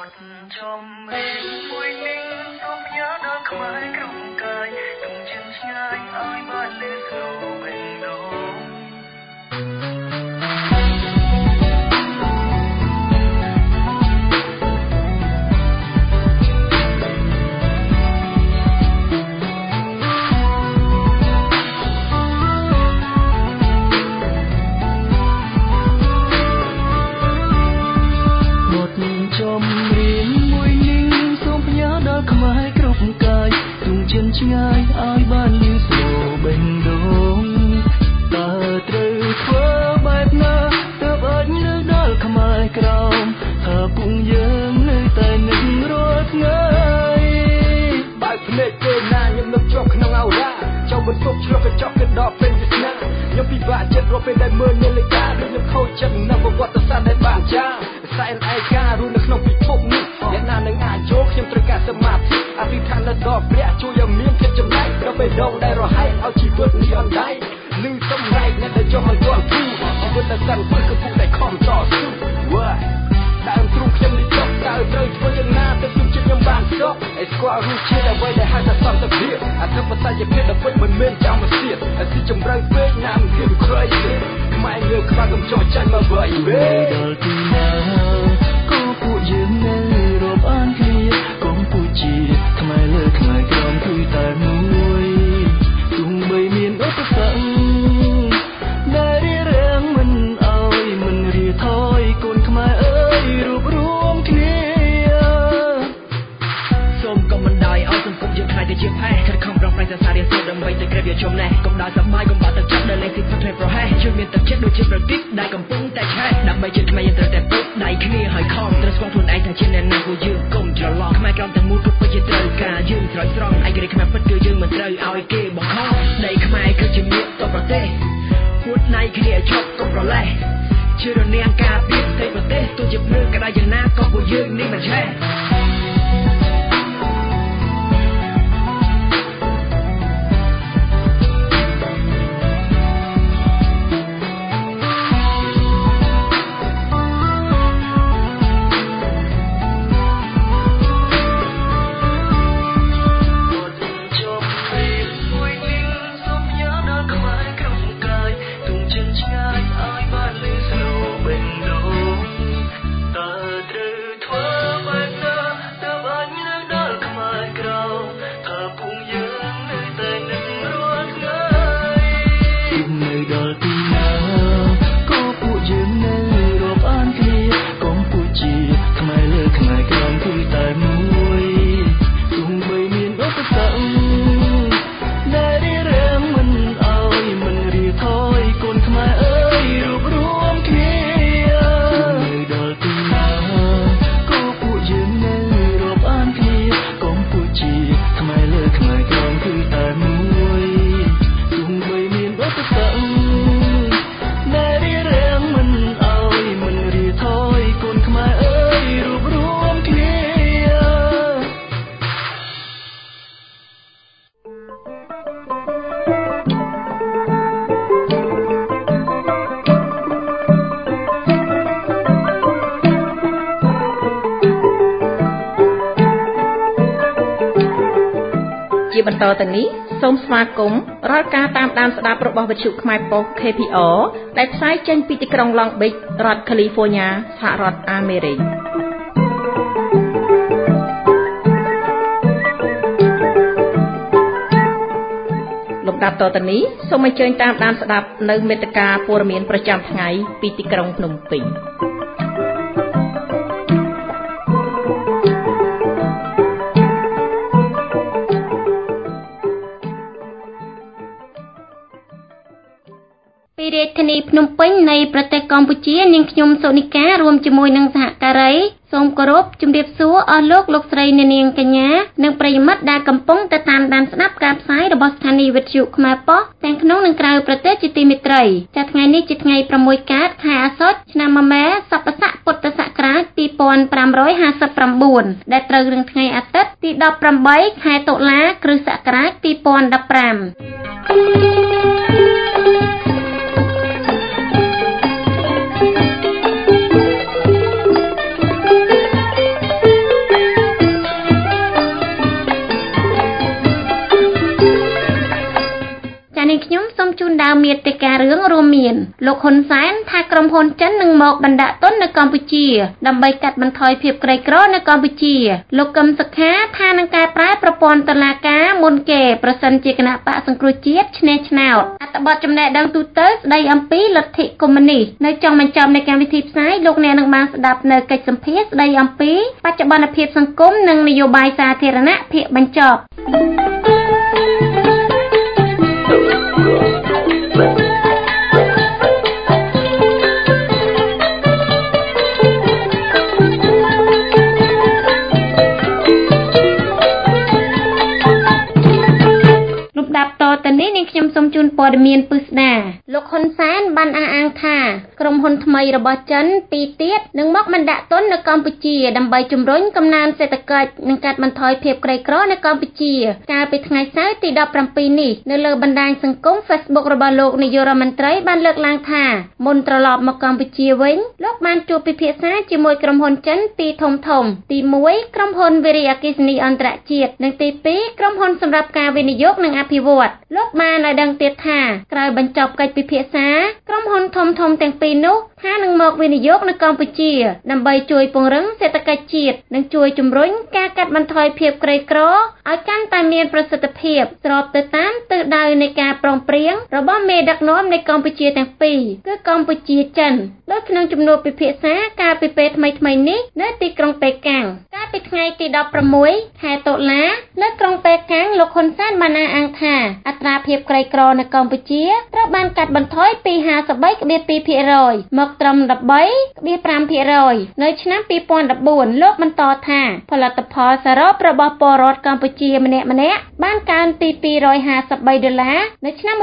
បន្តទៅនេះសូមស្វាគមន៍រាល់ការតាមដានស្ដាប់របស់វិទ្យុខ្មែរប៉ុស្តិ៍ KPR ដែលផ្សាយចេញពីទីក្រុង Long Beach រដ្ឋ California សហរដ្ឋអាមេរិកលំដាប់តទៅនេះសូមអញ្ជើញតាមដានស្ដាប់នៅមេត្តាព័ត៌មានប្រចាំថ្ងៃពីទីក្រុងភ្នំពេញពីរាជធានីភ្នំពេញនៃប្រទេសកម្ពុជានាងខ្ញុំសុនិការួមជាមួយនឹងសហការីសូមគោរពជម្រាបសួរអស់លោកស្រីអ្នកនាងកញ្ញានិងប្រិយមិត្តដែលកំពុងតាមដានស្ដាប់ការផ្សាយរបស់ស្ថានីយ៍វិទ្យុខ្មែរប៉ុស្តិ៍ទាំងក្នុងនិងក្រៅប្រទេសជាទីមេត្រីចាថ្ងៃនេះជាថ្ងៃ6កើតខែអាសត់ឆ្នាំមមែសប្បស័កពុទ្ធសករាជ2559ដែលត្រូវនឹងថ្ងៃអាទិត្យទី18ខែតុលាគ្រិស្តសករាជ2015 រឿងរួមមានលោកហ៊ុនសែនថាក្រុមហ៊ុនចិននឹងមកបណ្ដាក់ទុននៅកម្ពុជាដើម្បីកាត់បន្ថយភាពក្រីក្រនៅកម្ពុជាលោកកឹមសុខាថានឹងកែប្រែប្រព័ន្ធតុលាការមុនគេប្រសិនជាគណៈបកសង្គ្រោះជាតិឈ្នះឆ្នោតអត្ថបទចំណេះដឹងទូទៅស្ដីអំពីលទ្ធិកុម្មុយនីសនៅចុងបញ្ចប់នៃកម្មវិធីផ្សាយលោកអ្នកនឹងបានស្ដាប់នៅកិច្ចសម្ភាសន៍ស្ដីអំពីបច្ចុប្បន្នភាពសង្គមនិងនយោបាយសាធារណៈភាគបញ្ចប់តនេះនាងខ្ញុំសូមជូនព័ត៌មានពិស្ដាលោកហ៊ុនសែនបានអះអាងថាក្រុមហ៊ុនថ្មីរបស់ចិនពីរទៀតនឹងមកបណ្ដាក់ទុននៅកម្ពុជាដើម្បីជំរុញកំណើនសេដ្ឋកិច្ចនិងកាត់បន្ថយភាពក្រីក្រនៅកម្ពុជាកាលពីថ្ងៃសៅរ៍ទី17នេះនៅលើបណ្ដាញសង្គម Facebook របស់លោកនាយករដ្ឋមន្ត្រីបានលើកឡើងថាមុនត្រឡប់មកកម្ពុជាវិញលោកបានជួបពិភាក្សាជាមួយក្រុមហ៊ុនចិនពីរធំទី1ក្រុមហ៊ុនវិរិយអគ្គិសនីអន្តរជាតិនិងទី2ក្រុមហ៊ុនសម្រាប់ការវិនិយោគនិងអភិវឌ្ឍលោកបានឲ្យដឹងទៀតថាក្រោយបញ្ចប់កិច្ចពិភាក្សាក្រុមហ៊ុនធំទាំងពីរនោះថានឹងមកវិនិយោគនៅកម្ពុជាដើម្បីជួយពង្រឹងសេដ្ឋកិច្ចជាតិនិងជួយជំរុញការកាត់បន្ថយភាពក្រីក្រឲ្យកាន់តែមានប្រសិទ្ធភាពស្របទៅតាមទិសដៅនៃការព្រមព្រៀងរបស់មេដឹកនាំនៃកម្ពុជាទាំងពីរគឺកម្ពុជាចិនដោយក្នុងជំនួបពិភាក្សាកាលពីពេលថ្មីនេះនៅទីក្រុងប៉េកាំងកាលពីថ្ងៃទី16ខែតុលានៅក្រុងប៉េកាំងលោកហ៊ុនសែនបានអះអាងថាអត្រាភាពក្រីក្រនៅកម្ពុជាត្រូវបានកាត់បន្ថយពី 53.2% មកត្រឹម 13.5% នៅឆ្នាំ 2014 លោកបន្តថាផលិតផលសរុបរបស់ពលរដ្ឋកម្ពុជាម្នាក់ៗបានកើនពី$253នៅឆ្នាំ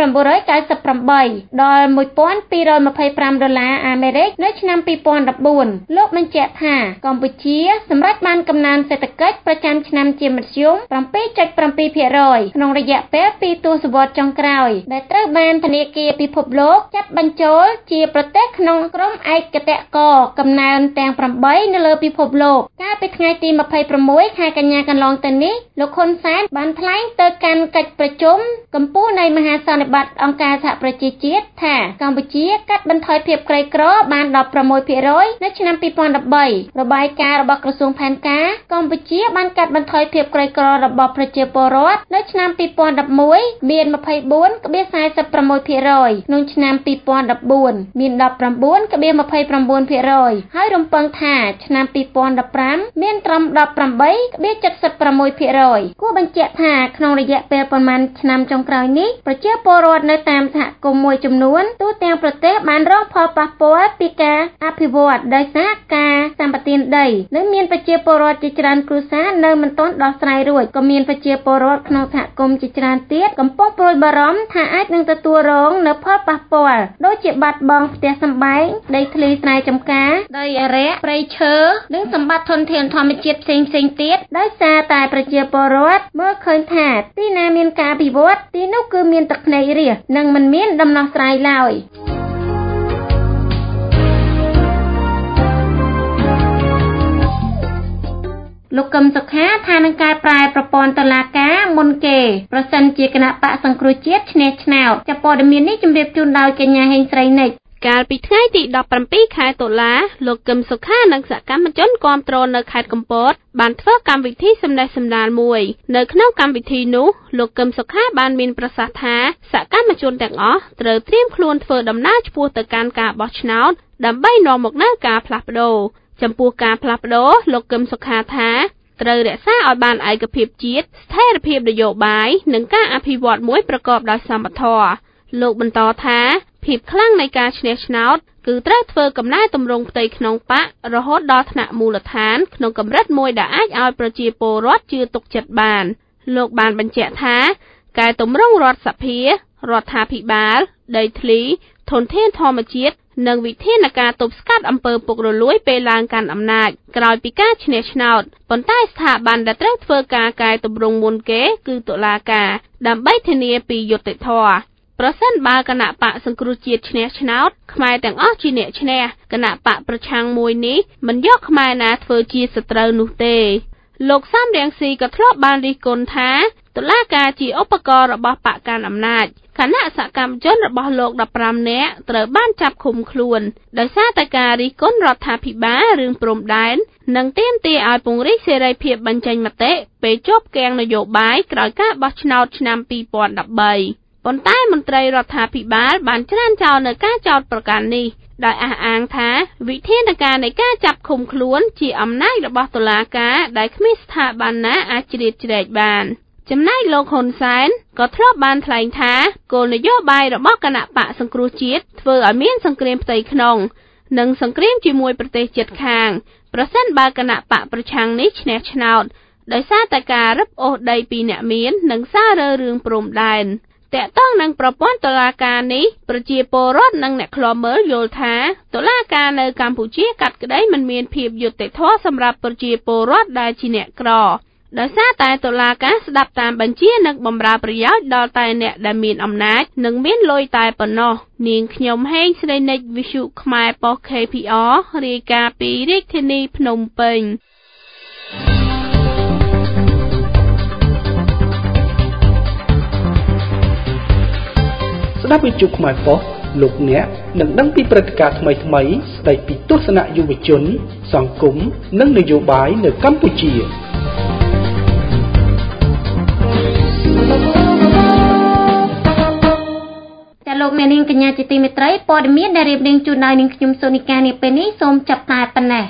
1998 ដល់ $1,225 អាមេរិកនៅឆ្នាំ 2014 លោកបញ្ជាក់ថាកម្ពុជាសម្រេចបានកំណើនសេដ្ឋកិច្ចប្រចាំឆ្នាំជាមធ្យម 7.7% ក្នុងរយៈពេល2ទសវត្សរ៍ចុងក្រោយដែលត្រូវបានធនាគារពិភពលោកចាត់បញ្ចូលជាប្រទេសក្នុងក្រុមឯកតេកកំណើនទាំង8នៅលើពិភពលោកកាលពីថ្ងៃទី26ខែកញ្ញាកន្លងទៅនេះលោកហ៊ុនសែនបានថ្លែងទៅកាន់កិច្ចប្រជុំកំពូលនៃមហាសន្និបាតអង្គការសហប្រជាជាតិថាកម្ពុជាកាត់បន្ថយភាពក្រីក្របាន 16% នៅឆ្នាំ 2013 របាយការណ៍របស់ក្រសួងផែនការកម្ពុជាបានកាត់បន្ថយភាពក្រីក្ររបស់ប្រជាពលរដ្ឋនៅឆ្នាំ 2011 មាន 24.46% ក្នុងឆ្នាំ 2014 មាន 19.29% ហើយរំពឹងថាឆ្នាំ 2015 មានត្រឹម 18.76% គួរបញ្ជាក់ថាក្នុងរយៈពេលប៉ុន្មានឆ្នាំចុងក្រោយនេះប្រជាពលរដ្ឋនៅតាមសហគមន៍មួយចំនួនទូទាំងប្រទេសបានរងផលប៉ះពាល់ពីការអភិវឌ្ឍដោយសារការសម្បទានដីនិងមានប្រជាពលរដ្ឋជាច្រើនគ្រួសារនៅមិនទាន់ដោះស្រាយរួចក៏មានប្រជាពលរដ្ឋក្នុងសហគមន៍ជាច្រើនទៀតកំពុងព្រួយបារម្ភថាអាចនឹងទទួលរងនូវផលប៉ះពាល់ដូចជាបាត់បង់ផ្ទះសម្បែងដីធ្លីស្រែចម្ការដីអារក្សព្រៃឈើនិងសម្បត្តិធនធានធម្មជាតិផ្សេងទៀតដោយសារតែប្រជាពលរដ្ឋមើលឃើញថាទីណាមានការអភិវឌ្ឍទីនោះគឺមានទឹកភ្នែករាសនិងមិនមានដំណោះស្រាយឡើយលោកកឹមសុខាថានឹងកែប្រែប្រព័ន្ធតុលាការមុនគេប្រសិនជាគណៈបកសង្គ្រោះជាតិឈ្នះឆ្នោតចាប់ព័ត៌មាននេះជម្រាបជូនដោយកញ្ញាហេងស្រីនិចកាលពីថ្ងៃទី17ខែតុលាលោកកឹមសុខានិងសកម្មជនគាំទ្រនៅខេត្តកំពតបានធ្វើកម្មវិធីសំណេះសំណាលមួយនៅក្នុងកម្មវិធីនោះលោកកឹមសុខាបានមានប្រសាសន៍ថាសកម្មជនទាំងអស់ត្រូវត្រៀមខ្លួនធ្វើដំណើរឆ្ពោះទៅកាន់ការបោះឆ្នោតដើម្បីនាំមកនូវការផ្លាស់ប្ដូរចំពោះការផ្លាស់ប្ដូរលោកកឹមសុខាថាត្រូវរក្សាឲ្យបានឯកភាពជាតិស្ថិរភាពនយោបាយនិងការអភិវឌ្ឍមួយប្រកបដោយសមធម៌លោកបន្តថាភាពខ្លាំងនៃការឈ្នះឆ្នោតគឺត្រូវធ្វើកំណែទម្រង់ផ្ទៃក្នុងបករហូតដល់ថ្នាក់មូលដ្ឋានក្នុងកម្រិតមួយដែលអាចឲ្យប្រជាពលរដ្ឋជឿទុកចិត្តបានលោកបានបញ្ជាក់ថាកែទម្រង់រដ្ឋសភារដ្ឋាភិបាលដីធ្លីធនធានធម្មជាតិនិងវិធានការទប់ស្កាត់អំពើពុករលួយពេលឡើងកាន់អំណាចក្រោយពីការឈ្នះឆ្នោតប៉ុន្តែស្ថាប័នដែលត្រូវធ្វើការកែទម្រង់មុនគេគឺតុលាការដើម្បីធានាពីយុត្តិធម៌ប្រសិនបើគណៈបកសង្គ្រោះជាតិឈ្នះឆ្នោតខ្មែរទាំងអស់ជាអ្នកឈ្នះគណៈបកប្រឆាំងមួយនេះមិនយកខ្មែរណាធ្វើជាសត្រូវនោះទេលោកសំរងស៊ីក៏ធ្លាប់បានរិះគន់ថាតុលាការជាឧបករណ៍របស់បកកាន់អំណាចខណៈសកម្មជនរបស់លោក15នាក់ត្រូវបានចាប់ឃុំខ្លួនដោយសារតែការរិះគន់រដ្ឋាភិបាលរឿងព្រំដែននិងទាមទារឲ្យពង្រីកសេរីភាពបញ្ចេញមតិពេលជាប់គាំងនយោបាយក្រោយការបោះឆ្នោតឆ្នាំ2013 ប៉ុន្តែមន្ត្រីរដ្ឋាភិបាលបានច្រានចោលនៅការចោទប្រកាន់នេះដោយអះអាងថាវិធានការនៃការចាប់ឃុំខ្លួនជាអំណាចរបស់តុលាការដែលគ្មានស្ថាប័នណាអាចជ្រៀតជ្រែកបានចំណែកលោកហ៊ុនសែនក៏ធ្លាប់បានថ្លែងថាគោលនយោបាយរបស់គណៈបកសង្គ្រោះជាតិធ្វើឲ្យមានសង្គ្រាមផ្ទៃក្នុងនិងសង្គ្រាមជាមួយប្រទេសជិតខាងប្រសិនបើគណៈបកប្រឆាំងនេះឈ្នះឆ្នោតដោយសារតែការរឹបអូសដីពីអ្នកមាននិងសាររើរឿងព្រំដែនតែកតងនឹងប្រព័ន្ធតុលាការនេះប្រជាពលរដ្ឋនិងអ្នកខ្លាំមើលយល់ថាតុលាការនៅកម្ពុជាកាត់ក្តីមិនមានភាពយុត្តិធម៌សម្រាប់ប្រជាពលរដ្ឋដែលជាអ្នកក្រដោយសារតែតុលាការស្ដាប់តាមបញ្ជានិងបម្រើប្រយោជន៍ដល់តែអ្នកដែលមានអំណាចនិងមានលុយតែប៉ុណ្ណោះនាងខ្ញុំហេងស្រីនិចវិទ្យុខ្មែរប៉ុស KPR រាយការណ៍ពីរាជធានីភ្នំពេញស្ដាប់វិទ្យុខ្មែរប៉ុសលោកអ្នកនឹងដឹងពីព្រឹត្តិការណ៍ថ្មីៗស្ដីពីទស្សនៈយុវជនសង្គមនិងនយោបាយនៅកម្ពុជាលោកអ្នកនាងកញ្ញាជាទីមេត្រីព័ត៌មានដែលរៀបរៀងជូនដោយនាងខ្ញុំសូនីកានាពេលនេះសូមចាប់តែប៉ុណ្ណេះ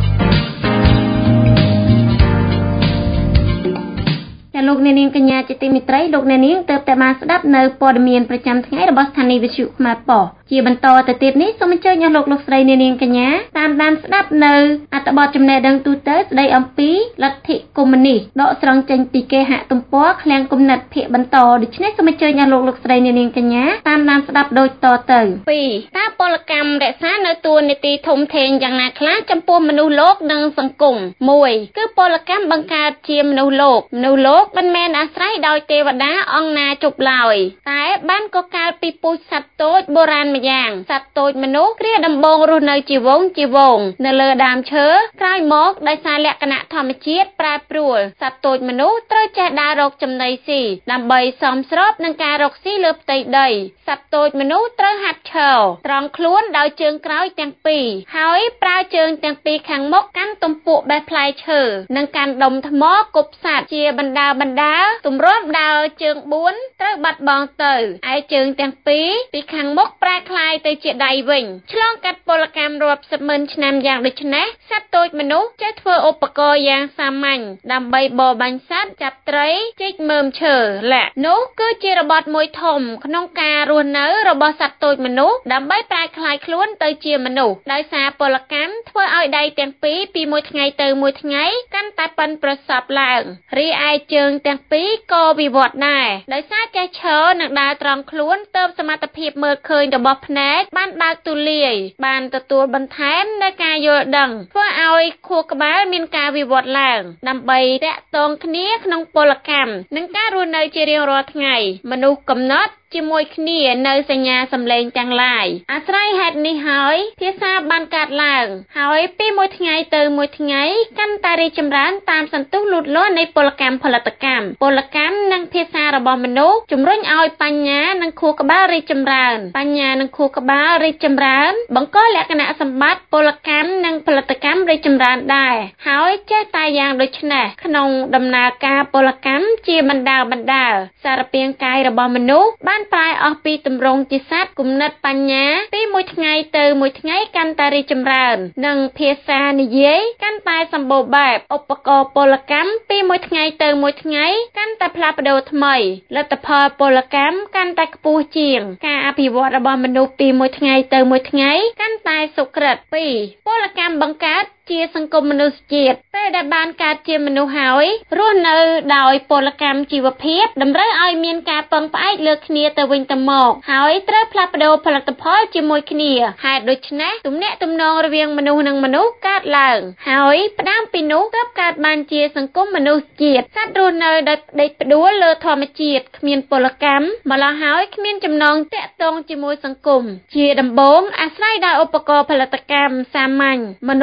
លោកអ្នកនាងកញ្ញាជាទីមេត្រីលោកអ្នកនាងទើបតែបានស្ដាប់នៅព័ត៌មានប្រចាំថ្ងៃរបស់ស្ថានីយ៍វិទ្យុខ្មែរប៉ុសជាបន្តទៅទៀតនេះសូមអញ្ជើញអស់លោកស្រីអ្នកនាងកញ្ញាតាមដានស្ដាប់នៅអត្ថបទចំណេះដឹងទូទៅស្ដីអំពីលទ្ធិកុម្មុយនីសដកស្រង់ចេញពីគេហទំព័រឃ្លាំងគំនិតភាគបន្តដូច្នេះសូមអញ្ជើញអស់លោកស្រីអ្នកនាងកញ្ញាតាមដានស្ដាប់ដូចតទៅ 2. តើពលកម្មរក្សានៅតួនាទីធំធេងយ៉ាងណាខ្លះចំពោះមនុស្សលោកនិងសង្គម 1. គឺពលកម្មបង្កើតជាមនុស្សលោកមិនមែនអាស្រ័យដោយទេវតាអង្គណាជប់ឡើយតែបានកកើតពីពូជសត្វតូចបុរាណម្យ៉ាងសត្វតូចមនុស្សគ្រាដំបូងរស់នៅជាវងនៅលើដើមឈើក្រោយមកដោយសារលក្ខណៈធម្មជាតិប្រែប្រួលសត្វតូចមនុស្សត្រូវចេះដើររកចំណីស៊ីដើម្បីសមស្របនឹងការរកស៊ីលើផ្ទៃដីសត្វតូចមនុស្សត្រូវហាត់ឈរត្រង់ខ្លួនដោយជើងក្រោយទាំងពីរហើយប្រើជើងទាំងពីរខាងមុខកាន់ទំពក់បេះផ្លែឈើនិងកាន់ដុំថ្មគប់សត្វជាបណ្ដាទម្រាំដើរជើង4ត្រូវបាត់បង់ទៅឯជើងទាំងពីរពីខាងមុខប្រែคล้ายទៅជាដៃវិញឆ្លងកាត់ពលកម្មរាប់សិបម៉ឺនឆ្នាំយ៉ាងដូចនេះសត្វតូចមនុស្សចេះធ្វើឧបករណ៍យ៉ាងសាមញ្ញដើម្បីបរបាញ់សត្វចាប់ត្រីជីកមើមឈើលាក់នោះគឺជារបត់មួយធំក្នុងការរស់នៅរបស់សត្វតូចមនុស្សដើម្បីប្រែคล้ายខ្លួនទៅជាមនុស្សដោយសារពលកម្មធ្វើឲ្យដៃទាំងពីរពីមួយថ្ងៃទៅមួយថ្ងៃកាន់តែប៉ិនប្រសប់ឡើងរីឯជើងទាំងពីរក៏វិវត្តដែរដោយសារចេះឈរនិងដើរត្រង់ខ្លួនទើបសមត្ថភាពមើលឃើញរបស់ភ្នែកបានបើកទូលាយបានទទួលបន្ថែមនូវការយល់ដឹងធ្វើឲ្យខួរក្បាលមានការវិវត្តឡើងដើម្បីតាក់ទងគ្នាក្នុងពលកម្មនិងការរស់នៅជារៀងរាល់ថ្ងៃមនុស្សកំណត់ជាមួយគ្នានៅសញ្ញាសម្លេងទាំងឡាយអាស្រ័យហេតុនេះហើយភាសាបានកើតឡើងហើយពីមួយថ្ងៃទៅមួយថ្ងៃកាន់តែរីកចម្រើនតាមសន្ទុះលូតលាស់នៃពលកម្មផលិតកម្មពលកម្មនិងភាសារបស់មនុស្សជំរុញឲ្យបញ្ញានិងខួរក្បាលរីកចម្រើនបង្កលក្ខណៈសម្បត្តិពលកម្មនិងផលិតកម្មរីកចម្រើនដែរហើយចេះតែយ៉ាងដូចនេះក្នុងដំណើរការពលកម្មជាបណ្ដាលសារពាង្គកាយរបស់មនុស្សបានប្រែអស់ពីទម្រង់ជាសត្វគំនិតបញ្ញាពីមួយថ្ងៃទៅមួយថ្ងៃកាន់តែរីកចម្រើននិងភាសានិយាយកាន់តែសម្បូរបែបឧបករណ៍ពលកម្មពីមួយថ្ងៃទៅមួយថ្ងៃកាន់តែផ្លាស់ប្ដូរថ្មីលទ្ធផលពលកម្មកាន់តែខ្ពស់ជាងការអភិវឌ្ឍរបស់មនុស្សពីមួយថ្ងៃទៅមួយថ្ងៃកាន់តែសុក្រិត 2. ពលកម្មបង្កើតជាសង្គមមនុស្សជាតិពេលដែលបានកើតជាមនុស្សហើយរស់នៅដោយពលកម្មជីវភាពតម្រូវឲ្យមានការពឹងផ្អែកលើគ្នាទៅវិញទៅមកហើយត្រូវផ្លាស់ប្ដូរផលិតផលជាមួយគ្នាហេតុដូច្នេះទំនាក់ទំនងរវាងមនុស្សនិងមនុស្សកើតឡើងហើយផ្ដើមពីនោះទើបកើតបានជាសង្គមមនុស្សជាតិសត្វរស់នៅដោយដេកផ្ដួលលើធម្មជាតិគ្មានពលកម្មម្ល៉េះហើយគ្មានចំណងតាក់ទងជាមួយសង្គមជាដំបូងអាស្រ័យដោយឧបករណ៍ផលិតកម្មសាមញ្ញមនុស្សត្រូវ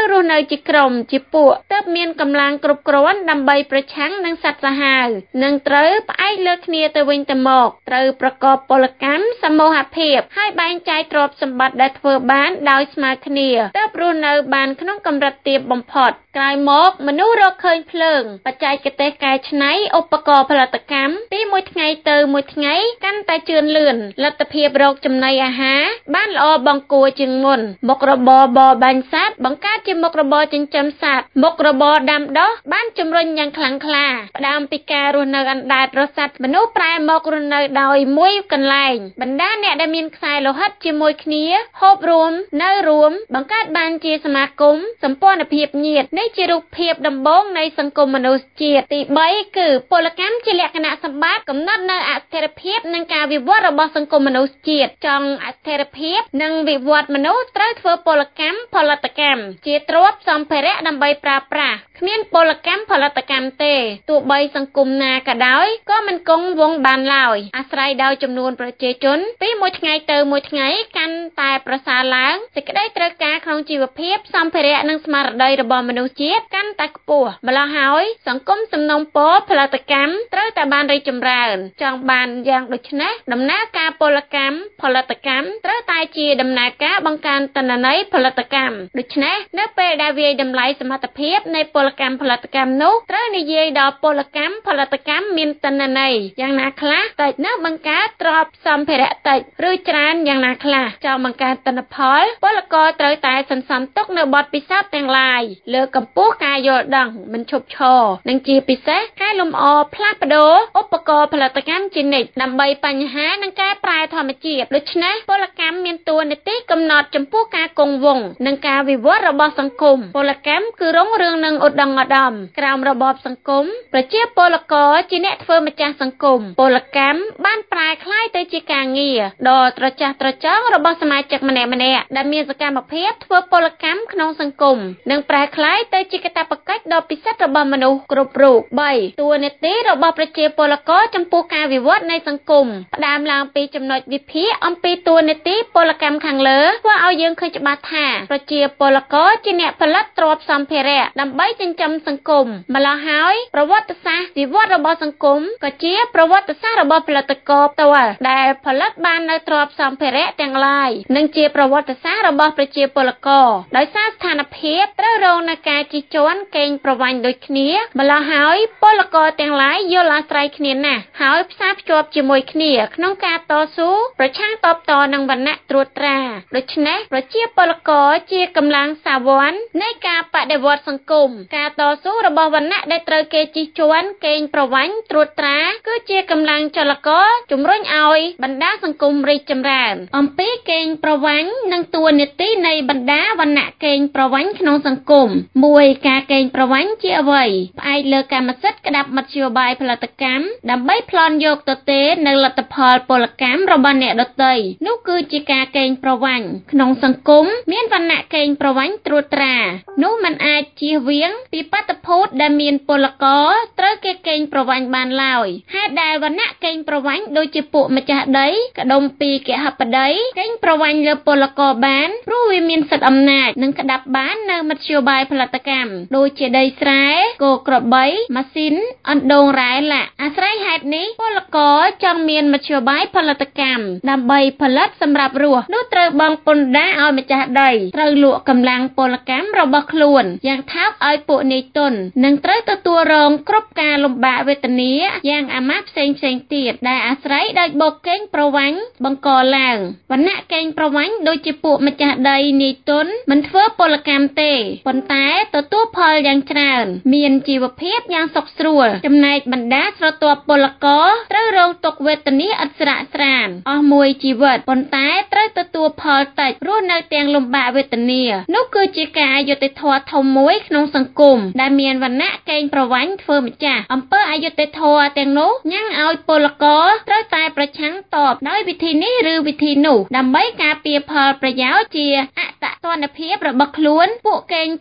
រស់នៅជាក្រុមជាពួកទើបមានកម្លាំងគ្រប់គ្រាន់ដើម្បីប្រឆាំងនឹងសត្វសាហាវនិងត្រូវផ្អែកលើគ្នាទៅវិញទៅមកត្រូវប្រកបពលកម្មសមូហភាពហើយបែងចែកទ្រព្យសម្បត្តិដែលធ្វើបានដោយស្មើគ្នាទើបរស់នៅបានក្នុងកម្រិតទាបបំផុតក្រោយមកមនុស្សរកឃើញភ្លើងបច្ចេកទេសកែច្នៃឧបករណ៍ផលិតកម្មពីមួយថ្ងៃទៅមួយថ្ងៃកាន់តែជឿនលឿនលទ្ធភាពរកចំណីអាហារបានល្អបង្គួរជាងមុនមុខរបរបរបាញ់សត្វបង្កើតជាមុខរបរចិញ្ចឹមសត្វមុខរបរដាំដុះបានជំរុញយ៉ាងខ្លាំងក្លាផ្ដើមពីការរស់នៅអណ្ដែតរស័ព្ទមនុស្សប្រែមករស់នៅដោយមួយកន្លែងបណ្ដាអ្នកដែលមានខ្សែលោហិតជាមួយគ្នាហូបរួមនៅរួមបង្កើតបានជាសមាគមសម្ព័ន្ធភាពញាតិនេះជារូបភាពដំបូងនៃសង្គមមនុស្សជាតិទី3គឺពលកម្មជាលក្ខណៈសម្បត្តិកំណត់នៅអស្ថិរភាពនិងការវិវត្តរបស់សង្គមមនុស្សជាតិចង់អស្ថិរភាពនិងវិវត្តមនុស្សត្រូវធ្វើពលកម្មផលិតកម្មជាទ្រព្យសម្ភារៈដើម្បីប្រើប្រាស់គ្មានពលកម្មផលិតកម្មទេទោះបីសង្គមណាក៏ដោយក៏មិនគង់វង្សបានឡើយអាស្រ័យដោយចំនួនប្រជាជនពីមួយថ្ងៃទៅមួយថ្ងៃកាន់តែប្រសើរឡើងសេចក្តីត្រូវការក្នុងជីវភាពសម្ភារៈនិងស្មារតីរបស់មនុស្សជាតិកាន់តែខ្ពស់ម្ល៉េះហើយសង្គមសំណូមពរផលិតកម្មត្រូវតែបានរីកចម្រើនចង់បានយ៉ាងដូចនេះដំណើរការពលកម្មផលិតកម្មត្រូវតែជាដំណើរការបង្កើនទិន្នន័យផលិតកម្មដូច្នេះនៅពេលដែលវាយតម្លៃសមត្ថភាពនៃពលកម្មផលិតកម្មនោះត្រូវនិយាយដល់ពលកម្មផលិតកម្មមានទិន្នន័យយ៉ាងណាខ្លះតិចនៅបង្កើតទ្រព្យសម្ភារៈតិចឬច្រើនយ៉ាងណាខ្លះចង់បង្កើតទិន្នផលពលករត្រូវតែសន្សំទុកនៅបទពិសោធន៍ទាំងឡាយលើកកម្ពស់ការយល់ដឹងមិនឈប់ឈរនិងជាពិសេសកែលម្អផ្លាស់ប្ដូរឧបករណ៍ផលិតកម្មជានិច្ចដើម្បីបញ្ហានិងការប្រែធម្មជាតិដូច្នេះពលកម្មមានតួនាទីកំណត់ចំពោះការគង់វង្សនិងការវិវត្តរបស់សង្គមពលកម្មគឺរុងរឿងនឹងឧត្តមឧត្តមក្រោមរបបសង្គមប្រជាពលករជាអ្នកធ្វើម្ចាស់សង្គមពលកម្មបានប្រែក្លាយទៅជាការងារដ៏ត្រចះត្រចង់របស់សមាជិកម្នាក់ៗដែលមានសកម្មភាពធ្វើពលកម្មក្នុងសង្គមនិងប្រែក្លាយទៅជាកាតព្វកិច្ចដ៏ពិសិដ្ឋរបស់មនុស្សគ្រប់រូប3តួនាទីរបស់ប្រជាពលករចំពោះការវិវត្តនៃសង្គមផ្ដើមឡើងពីចំណុចវិភាគអំពីតួនាទីពលកម្មខាងលើធ្វើឲ្យយើងឃើញច្បាស់ថាប្រជាពលករជាអ្នកផលិតទ្រព្យសម្ភារៈដើម្បីចិញ្ចឹមសង្គមម្ល៉េះហើយប្រវត្តិសាស្ត្រវិវត្តរបស់សង្គមក៏ជាប្រវត្តិសាស្ត្ររបស់ផលិតករផ្ទាល់ដែលផលិតបាននៅទ្រព្យសម្ភារៈទាំងឡាយនិងជាប្រវត្តិសាស្ត្ររបស់ប្រជាពលករដោយសារស្ថានភាពត្រូវរងនឹងការជិះជាន់កេងប្រវ័ញ្ចដូចគ្នាម្ល៉េះហើយពលករទាំងឡាយយល់អាស្រ័យគ្នាណាស់ហើយផ្សារភ្ជាប់ជាមួយគ្នាក្នុងការតស៊ូប្រឆាំងតបតនឹងវណ្ណៈត្រួតត្រាដូច្នេះប្រជាពលករជាកម្លាំងសាវ័ននៃការបដិវត្តសង្គមការតស៊ូរបស់វណ្ណៈដែលត្រូវគេជិះជាន់កេងប្រវ័ញ្ចត្រួតត្រាគឺជាកម្លាំងចលករជំរុញឲ្យបណ្ដាសង្គមរីកចម្រើនអំពីកេងប្រវ័ញ្ចនិងតួនាទីនៃបណ្ដាវណ្ណៈកេងប្រវ័ញ្ចក្នុងសង្គម1ការកេងប្រវ័ញ្ចជាអ្វីផ្អែកលើកម្មសិទ្ធិក្តាប់មធ្យោបាយផលិតកម្មដើម្បីប្លន់យកទទេនៅលទ្ធផលពលកម្មរបស់អ្នកដទៃនោះគឺជាការកេងប្រវ័ញ្ចក្នុងសង្គមមានវណ្ណៈកេងប្រវ័ញ្ចត្រួតត្រានោះมันអាចជៀសវាងពីបាតុភូតដែលមានពលករត្រូវគេកេងប្រវ័ញ្ចបានឡើយហេតុដែលវណ្ណៈកេងប្រវ័ញ្ចដូចជាពួកម្ចាស់ដីកដុំពីកហបតីកេងប្រវ័ញ្ចលើពលករបានព្រោះវាមានសិទ្ធិអំណាចនិងក្តាប់បាននៅមធ្យោបាយផលិតកម្មដូចជាដីស្រែគោក្របីម៉ាស៊ីនអណ្ដូងរ៉ែឡាក់អាស្រ័យហេតុនេះពលករចង់មានមធ្យោបាយផលិតកម្មដើម្បីផលិតសម្រាប់រស់នោះត្រូវបង់ពន្ធដារឲ្យម្ចាស់ដីត្រូវលក់កម្លាំងពលកម្មរបស់ខ្លួនយ៉ាងថោកឲ្យពួកនាយទុននិងត្រូវទទួលរងគ្រប់ការលំបាកវេទនាយ៉ាងអាម៉ាស់ផ្សេងទៀតដែលអាស្រ័យដោយបូកកេងប្រវ័ញ្ចបង្កឡើងវណ្ណៈកេងប្រវ័ញ្ចដូចជាពួកម្ចាស់ដីនាយទុនមិនធ្វើពលកម្មទេប៉ុន្តែទទួលផលយ៉ាងច្រើនមានជីវភាពយ៉ាងសុខស្រួលចំណែកបណ្ដាស្រទាប់ពលករត្រូវរងទុក្ខវេទនាឥតស្រាកស្រានអស់មួយជីវិតប៉ុន្តែត្រូវទទួលផលតិចរស់នៅទាំងលំបាកវេទនានោះគឺជាការអយុត្តិធម៌ធំមួយក្នុងសង្គមដែលមានវណ្ណៈកេងប្រវ័ញ្ចធ្វើម្ចាស់អំពើអយុត្តិធម៌ទាំងនោះញ៉ាំងឲ្យពលករត្រូវតែប្រឆាំងតបដោយវិធីនេះឬវិធីនោះដើម្បីការពារផលប្រយោជន៍ជាអតតនភាពរបស់ខ្លួនពួកកេងប្រវ័ញ្ច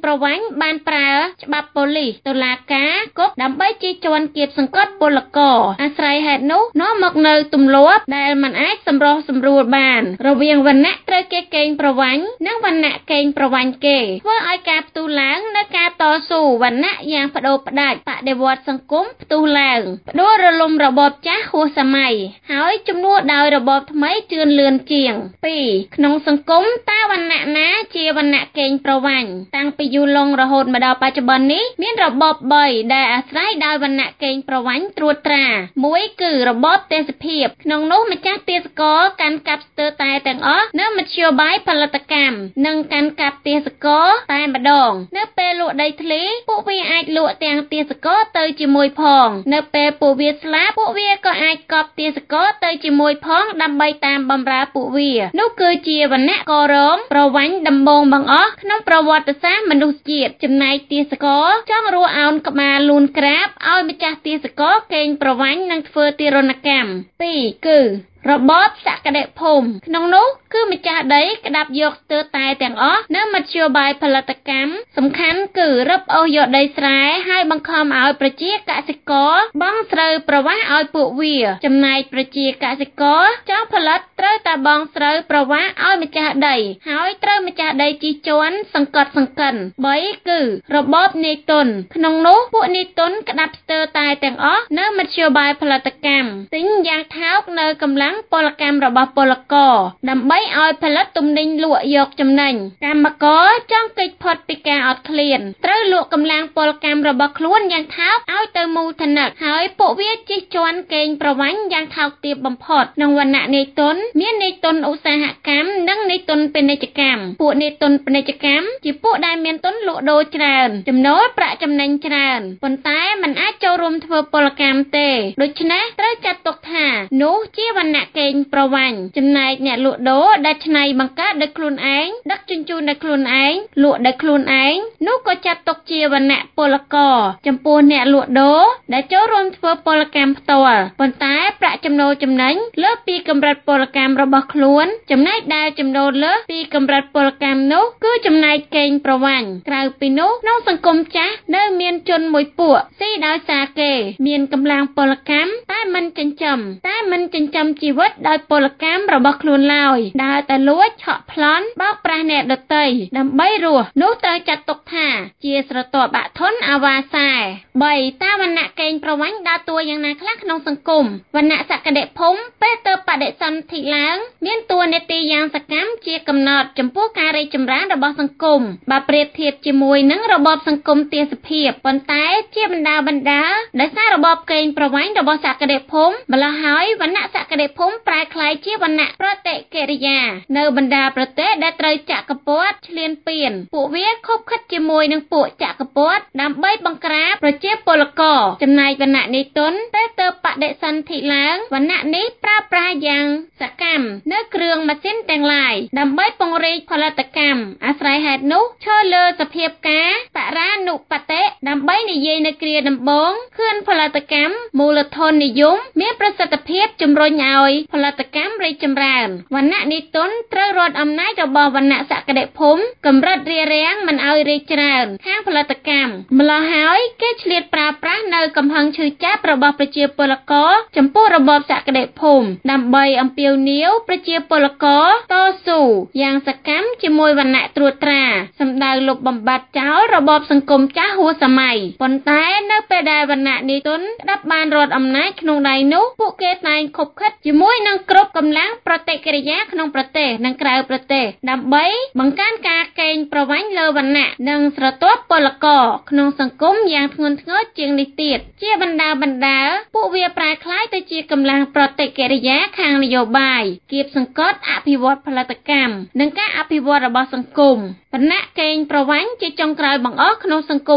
បានប្រើច្បាប់ប៉ូលីសតុលាការគុកដើម្បីជិះជាន់គៀបសង្កត់ពលករអាស្រ័យហេតុនោះនាំមកនៅទម្លាប់ដែលមិនអាចសម្រុះសម្រួលបានរវាងវណ្ណៈត្រូវគេកេងប្រវ័ញ្ចនិងវណ្ណៈកេងប្រវ័ញ្ចគេធ្វើឲ្យការផ្ទុះឡើងនៅការតស៊ូវណ្ណៈយ៉ាងប្តូរផ្តាច់បដិវត្តន៍សង្គមផ្ទុះឡើងផ្ដួលរលំរបបចាស់ហួសសម័យហើយជំនួសដោយរបបថ្មីជឿនលឿនជាង 2. ក្នុងសង្គមតើវណ្ណៈណាជាវណ្ណៈកេងប្រវ័ញ្ចតាំងពីយូរលង់រហូតមកដល់បច្ចុប្បន្ននេះមានរបប3ដែលអាស្រ័យដោយវណ្ណៈកេងប្រវ័ញ្ចត្រួតត្រា1គឺរបបទេសភាពក្នុងនោះម្ចាស់ទេសករកាន់កាប់ស្ទើរតែទាំងអស់នៅមធ្យោបាយផលិតកម្មនិងកាន់កាប់ទេសករតែម្ដងនៅពេលលក់ដីធ្លីពួកវាអាចលក់ទាំងទេសករទៅជាមួយផងនៅពេលពួកវាស្លាប់ពួកវាក៏អាចកប់ទេសករទៅជាមួយផងដើម្បីតាមបម្រើពួកវានោះគឺជាវណ្ណៈកររងប្រវ័ញ្ចដំបូងបង្អស់ក្នុងប្រវត្តិសាស្ត្រមនុស្សជាតិចំណែកទេសករចង់រស់អោនក្បាលលូនក្រាបឲ្យម្ចាស់ទេសករកេងប្រវ័ញ្ចនិងធ្វើទារុណកម្ម 2 គឺរបបសក្តិភូមិក្នុងនោះគឺម្ចាស់ដីក្តាប់យកស្ទើរតែទាំងអស់នៅមធ្យោបាយផលិតកម្មសំខាន់គឺរឹបអូសយកដីស្រែហើយបង្ខំឲ្យប្រជាកសិករបង់ស្រូវប្រវាស់ឲ្យពួកវាចំណែកប្រជាកសិករចង់ផលិតត្រូវតែបង់ស្រូវប្រវាស់ឲ្យម្ចាស់ដីហើយត្រូវម្ចាស់ដីជិះជាន់សង្កត់សង្កិន 3 គឺរបបនាយទុនក្នុងនោះពួកនាយទុនក្តាប់ស្ទើរតែទាំងអស់នៅមធ្យោបាយផលិតកម្មទិញយ៉ាងថោកនៅកម្លាំងពលកម្មរបស់ពលករដើម្បីឲ្យផលិតទំនិញលក់យកចំណេញកម្មករចង់គេចផុតពីការអត់ឃ្លានត្រូវលក់កម្លាំងពលកម្មរបស់ខ្លួនយ៉ាងថោកឲ្យទៅមូលធនៈហើយពួកវាជិះជាន់កេងប្រវ័ញ្ចយ៉ាងថោកទាបបំផុតក្នុងវណ្ណៈនាយទុនមាននាយទុនឧស្សាហកម្មនិងនាយទុនពាណិជ្ជកម្មពួកនាយទុនពាណិជ្ជកម្មជាពួកដែលមានទុនលក់ដូរច្រើនចំណូលប្រាក់ចំណេញច្រើនប៉ុន្តែមិនអាចចូលរួមធ្វើពលកម្មទេដូច្នេះត្រូវចាត់ទុកថានោះជាវណ្ណៈកេងប្រវ័ញ្ចចំណែកអ្នកលក់ដូរដែលច្នៃបង្កើតដោយខ្លួនឯងដឹកជញ្ជូនដោយខ្លួនឯងលក់ដោយខ្លួនឯងនោះក៏ចាត់ទុកជាវណ្ណៈពលករចំពោះអ្នកលក់ដូរដែលចូលរួមធ្វើពលកម្មផ្ទាល់ប៉ុន្តែប្រាក់ចំណូលចំណេញលើសពីកម្រិតពលកម្មរបស់ខ្លួនចំណែកដែលចំណូលលើសពីកម្រិតពលកម្មនោះគឺចំណែកកេងប្រវ័ញ្ចក្រៅពីនោះក្នុងសង្គមចាស់នៅមានជនមួយពួកស៊ីដោយសារគេមានកម្លាំងពលកម្មតែមិនចិញ្ចឹមជីវិតដោយពលកម្មរបស់ខ្លួនឡើយដើរតែលួចឆក់ប្លន់បោកប្រាស់អ្នកដទៃដើម្បីរស់នោះត្រូវចាត់ទុកថាជាស្រទាប់អធនអាវ៉ាសែ 3. តើវណ្ណៈកេងប្រវ័ញ្ចដើរតួយ៉ាងណាខ្លះក្នុងសង្គមវណ្ណៈសក្តិភូមិពេលទៅបដិសន្ធិឡើងមានតួនាទីយ៉ាងសកម្មជាកំណត់ចំពោះការរីកចម្រើនរបស់សង្គមបើប្រៀបធៀបជាមួយនឹងរបបសង្គមទេសភាពប៉ុន្តែជាបណ្ដាដោយសាររបបកេងប្រវ័ញ្ចរបស់សក្តិភូមិម្ល៉េះហើយវណ្ណៈសក្តិភូមិប្រែក្លាយជាវណ្ណៈប្រតិកិរិយានៅបណ្ដាប្រទេសដែលត្រូវចក្រពត្តិឈ្លានពានពួកវាខົບខិតជាមួយនឹងពួកចក្រពត្តិដើម្បីបង្ក្រាបប្រជាពលករចំណែកវណ្ណៈនាយទុនពេលទៅបដិសន្ធិឡើងវណ្ណៈនេះប្រើប្រាស់យ៉ាងសកម្មនៅគ្រឿងម៉ាស៊ីនទាំងឡាយដើម្បីពង្រីកផលិតកម្មអាស្រ័យហេតុនោះឈរលើសភាពការបរានុបតិដើម្បីនិយាយនៅគ្រាដំបូងខឿនផលិតកម្មមូលធននិយមមានប្រសិទ្ធភាពជំរុញឲ្យផលិតកម្មរីកចម្រើនវណ្ណៈនាយទុនត្រូវរត់អំណាចរបស់វណ្ណៈសក្តិភូមិកម្រិតរារាំងមិនឲ្យរីកច្រើនខាងផលិតកម្មម្ល៉េះហើយគេឆ្លៀតប្រើប្រាស់នៅកំហឹងឈឺចាប់របស់ប្រជាពលករចំពោះរបបសក្តិភូមិដើម្បីអំពាវនាវប្រជាពលករតស៊ូយ៉ាងសកម្មជាមួយវណ្ណៈត្រួតត្រាសម្ដៅលុបបំបាត់ចោលរបបសង្គមចាស់ហួសសម័យប៉ុន្តែនៅពេលដែលវណ្ណៈនាយទុនក្តាប់បានរត់អំណាចក្នុងដៃនោះពួកគេតែងខົບខិតជាមួយនឹងគ្រប់កម្លាំងប្រតិកិរិយាក្នុងប្រទេសនិងក្រៅប្រទេសដើម្បីបង្កើនការកេងប្រវ័ញ្ចលើវណ្ណៈនិងស្រទាប់ពលករក្នុងសង្គមយ៉ាងធ្ងន់ធ្ងរជាងនេះទៀតជាបណ្ដាពួកវាប្រែក្លាយទៅជាកម្លាំងប្រតិកិរិយាខាងនយោបាយគៀបសង្កត់អភិវឌ្ឍផលិតកម្មនិងការអភិវឌ្ឍរបស់សង្គមវណ្ណៈកេងប្រវ័ញ្ចជាចុងក្រោយបង្អស់ក្នុងសង្គមមនុស្ស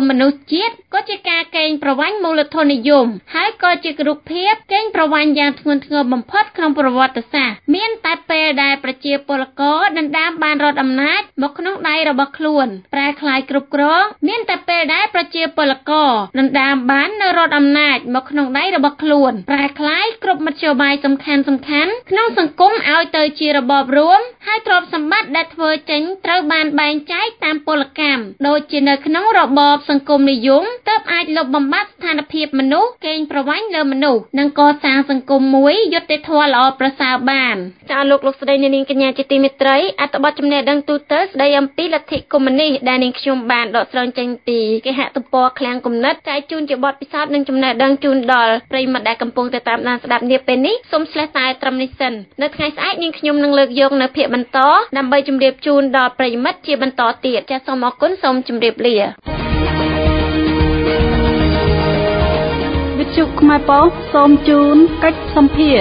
ជាតិក៏ជាការកេងប្រវ័ញ្ចមូលធននិយមហើយក៏ជារូបភាពកេងប្រវ័ញ្ចយ៉ាងធ្ងន់ធ្ងរបំផុតក្នុងប្រវត្តិសាស្ត្រមានតែពេលដែលប្រជាពលករដណ្ដើមបានរដ្ឋអំណាចមកក្នុងដៃរបស់ខ្លួនប្រែក្លាយគ្រប់គ្រងមានតែពេលដែលប្រជាពលករដណ្ដើមបាននៅរដ្ឋអំណាចមកក្នុងដៃរបស់ខ្លួនប្រែក្លាយគ្រប់មធ្យោបាយសំខាន់ៗក្នុងសង្គមឲ្យទៅជារបបរួមហើយទ្រព្យសម្បត្តិដែលធ្វើចេញត្រូវបានបែងចែកតាមពលកម្មដូចជានៅក្នុងរបបសង្គមនិយមទើបអាចលុបបំបាត់ស្ថានភាពមនុស្សកេងប្រវ័ញ្ចលើមនុស្សនិងកសាងសង្គមមួយយុត្តិធម៌ល្អប្រសើរបានចាលោកស្រីនាងកញ្ញាជាទីមេត្រីអត្ថបទចំណេះដឹងទូទៅស្ដីអំពីលទ្ធិកុម្មុយនីសដែលនាងខ្ញុំបានដកស្រង់ចេញពីគេហទំព័រឃ្លាំងគំនិតចែកជូនជាបទពិសោធន៍និងចំណេះដឹងជូនដល់ប្រិយមិត្តដែលកំពុងតែតាមដានស្ដាប់នាពេលនេះសូមឆ្លេះតែត្រឹមនេះសិននៅថ្ងៃស្អែកនាងខ្ញុំនឹងលើកយកនៅភាគបន្តដើម្បីជម្រាបជូនដល់ប្រិយមិត្តជាបន្តទៀតចាសសូមអរគុណសូមជម្រាបលាវិទ្យុខ្មែរប៉ុស្តិ៍សូមជូនកិច្ចសម្ភារ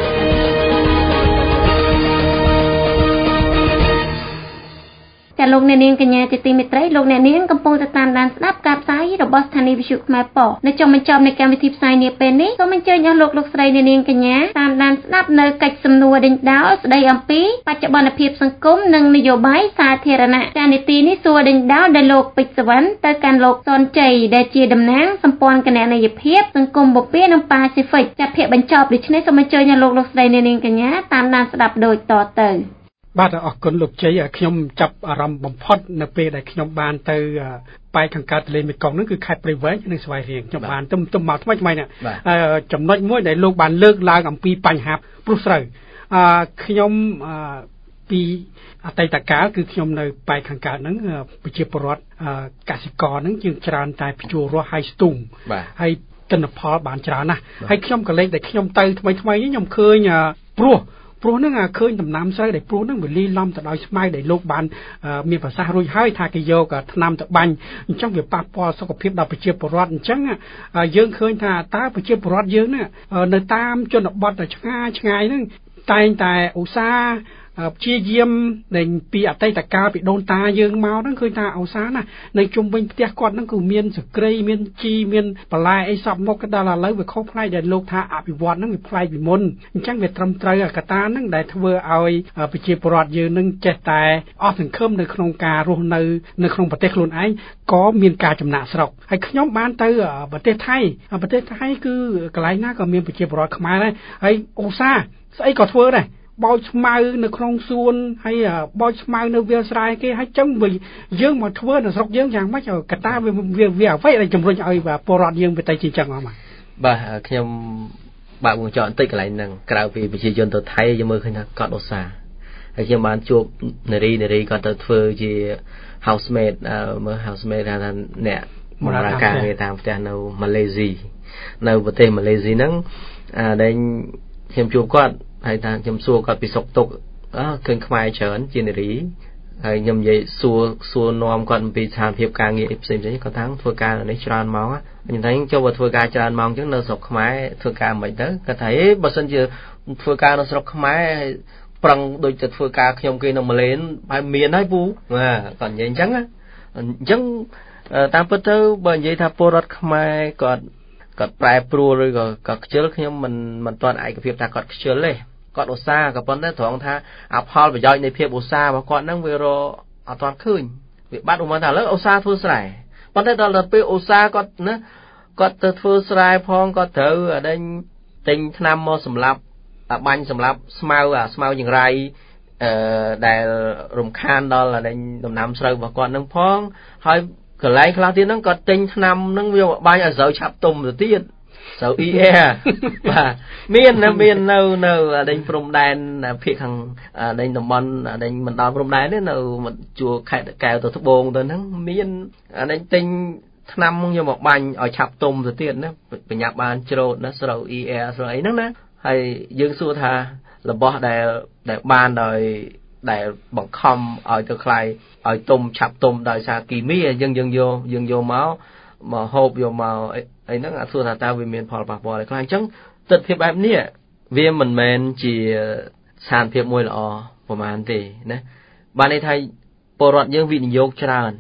ចាលោកអ្នកនាងកញ្ញាជាទីមេត្រីលោកអ្នកនាងកំពុងតែតាមដានស្ដាប់ការផ្សាយរបស់ស្ថានីយ៍វិទ្យុខ្មែរប៉ុស្តិ៍នៅចុងបញ្ចប់នៃកម្មវិធីផ្សាយនាពេលនេះសូមអញ្ជើញអស់លោកស្រីអ្នកនាងកញ្ញាតាមដានស្ដាប់នៅកិច្ចសំណួរដេញដោលស្ដីអំពីបច្ចុប្បន្នភាពសង្គមនិងនយោបាយសាធារណៈចានីតិនេះសួរដេញដោលដែលលោកពេជ្រសវណ្ណទៅកាន់លោកសនជ័យដែលជាតំណាងសម្ព័ន្ធគណនេយ្យភាពសង្គមបូព៌ានិងប៉ាស៊ីហ្វិកចាភាគបញ្ចប់ដូច្នេះសូមអញ្ជើញអស់លោកស្រីអ្នកនាងកញ្ញាតាមដានស្ដាប់ដូចតទៅបាទអរគុណលោកជ័យខ្ញុំចាប់អារម្មណ៍បំផុតនៅពេលដែលខ្ញុំបានទៅប៉ែកខាងកើតទន្លេមេគង្គហ្នឹងគឺខេត្តព្រៃវែងនិងស្វាយរៀងខ្ញុំបានទៅមកថ្មីនេះចំណុចមួយដែលលោកបានលើកឡើងអំពីបញ្ហាព្រោះស្រូវខ្ញុំពីអតីតកាលគឺខ្ញុំនៅប៉ែកខាងកើតហ្នឹងប្រជាពលរដ្ឋកសិករហ្នឹងជាងច្រើនតែភ្ជួររាស់ហើយស្ទូងហើយទិន្នផលបានច្រើនណាស់ហើយខ្ញុំក៏លេខដែលខ្ញុំទៅថ្មីនេះខ្ញុំឃើញព្រោះហ្នឹងឃើញដំណាំស្រូវដែលព្រោះហ្នឹងវាលីឡំទៅដោយស្មៅដែលលោកបានមានប្រសាសន៍រួចហើយថាគេយកថ្នាំទៅបាញ់អញ្ចឹងវាប៉ះពាល់សុខភាពដល់ប្រជាពលរដ្ឋអញ្ចឹងយើងឃើញថាតើប្រជាពលរដ្ឋយើងនៅតាមជនបទឆ្ងាយហ្នឹងតែងតែឧស្សាហ៍ព្យាយាមដែលពីអតីតកាលពីដូនតាយើងមកហ្នឹងឃើញថាឧស្សាហ៍ណានៅជុំវិញផ្ទះគាត់ហ្នឹងគឺមានសក្រីមានជីមានបន្លែអីសពមកដល់ឥឡូវវាខុសផ្នែកដែលលោកថាអភិវឌ្ឍហ្នឹងវាផ្លែកពីមុនអញ្ចឹងវាត្រឹមត្រូវកត្តាហ្នឹងដែលធ្វើឲ្យប្រជាពលរដ្ឋយើងហ្នឹងចេះតែអស់សង្ឃឹមនៅក្នុងការរស់នៅក្នុងប្រទេសខ្លួនឯងក៏មានការចំណាក់ស្រុកហើយខ្ញុំបានទៅប្រទេសថៃគឺកន្លែងណាក៏មានប្រជាពលរដ្ឋខ្មែរដែរហើយឧស្សាហ៍ស្អីក៏ធ្វើដែរបោចស្មៅនៅក្នុងសួនហើយបោចស្មៅនៅវាលស្រែគេហើយចឹងយើងមកធ្វើនៅស្រុកយើងយ៉ាងម៉េចកត្តាវាអ្វីដែលជំរុញឲ្យពលរដ្ឋយើងវាទៅជាចឹងអស់បាទខ្ញុំបើកវងចោលបន្តិចកន្លែងហ្នឹងក្រៅពីប្រជាជនទៅថៃយើងមើលឃើញថាគាត់ឧស្សាហ៍ហើយខ្ញុំបានជួបនារីគាត់ទៅធ្វើជា housemaid មើល housemaid ថាអ្នកបម្រើការងារតាមផ្ទះនៅម៉ាឡេស៊ីនៅប្រទេសម៉ាឡេស៊ីហ្នឹងដែលខ្ញុំជួបគាត់ហើយថាខ្ញុំសួរគាត់ពីសុខទុក្ខឃើញខ្មែរច្រើនជានារីហើយខ្ញុំនិយាយសួរនាំគាត់អំពីស្ថានភាពការងារផ្សេងៗគាត់ថាធ្វើការនៅនេះច្រើនម៉ោងខ្ញុំថាចុះបើធ្វើការច្រើនម៉ោងអញ្ចឹងនៅស្រុកខ្មែរធ្វើការមិនទៅគាត់ថាបើសិនជាធ្វើការនៅស្រុកខ្មែរប្រឹងដូចទៅធ្វើការខ្ញុំគេនៅម៉ាឡេហើយមានហើយពូគាត់និយាយអញ្ចឹងតាមពិតទៅបើនិយាយថាពលរដ្ឋខ្មែរគាត់ប្រែប្រួលឬក៏ខ្ជិលខ្ញុំមិនទាន់ឯកភាពថាគាត់ខ្ជិលទេគាត់ឧស្សាហ៍ក៏ប៉ុន្តែត្រង់ថាអផលប្រយោជន៍នៃភាពឧស្សាហ៍របស់គាត់ហ្នឹងវារកអត់ទាន់ឃើញវាបាត់ឧបមាថាឥឡូវឧស្សាហ៍ធ្វើស្រែប៉ុន្តែដល់ពេលឧស្សាហ៍គាត់ទៅធ្វើស្រែផងគាត់ត្រូវដេញទិញថ្នាំមកសម្រាប់បាញ់សម្រាប់ស្មៅចង្រៃដែលរំខានដល់ដេញដំណាំស្រូវរបស់គាត់ហ្នឹងផងហើយកន្លែងខ្លះទៀតហ្នឹងគាត់ទិញថ្នាំហ្នឹងវាបាញ់ឲ្យស្រូវឆាប់ទុំទៅទៀតស្រូវ ER បាទមាននៅដេញព្រំដែនភាគខាងដេញតំបន់ដេញមិនដល់ព្រំដែនទេនៅជួរខេត្តកែវទៅត្បូងទៅហ្នឹងមានដេញទិញថ្នាំយកមកបាញ់ឲ្យឆាប់ទុំទៅទៀតណាបញ្ញាប់បានច្រូតណាស្រូវ ER ស្រូវអីហ្នឹងណាហើយយើងសួរថារបស់ដែលបានដោយដែលបង្ខំឲ្យទៅខ្លាយឲ្យទុំឆាប់ទុំដោយសារគីមីយើងយកមកហូបយកមកអីហ្នឹងអាចសួរថាតើវាមានផលប៉ះពាល់អីខ្លះអញ្ចឹងទិដ្ឋភាពបែបនេះវាមិនមែនជាស្ថានភាពមួយល្អប្រហែលទេណាបានន័យថាពលរដ្ឋយើងវិនិយោគច្រើន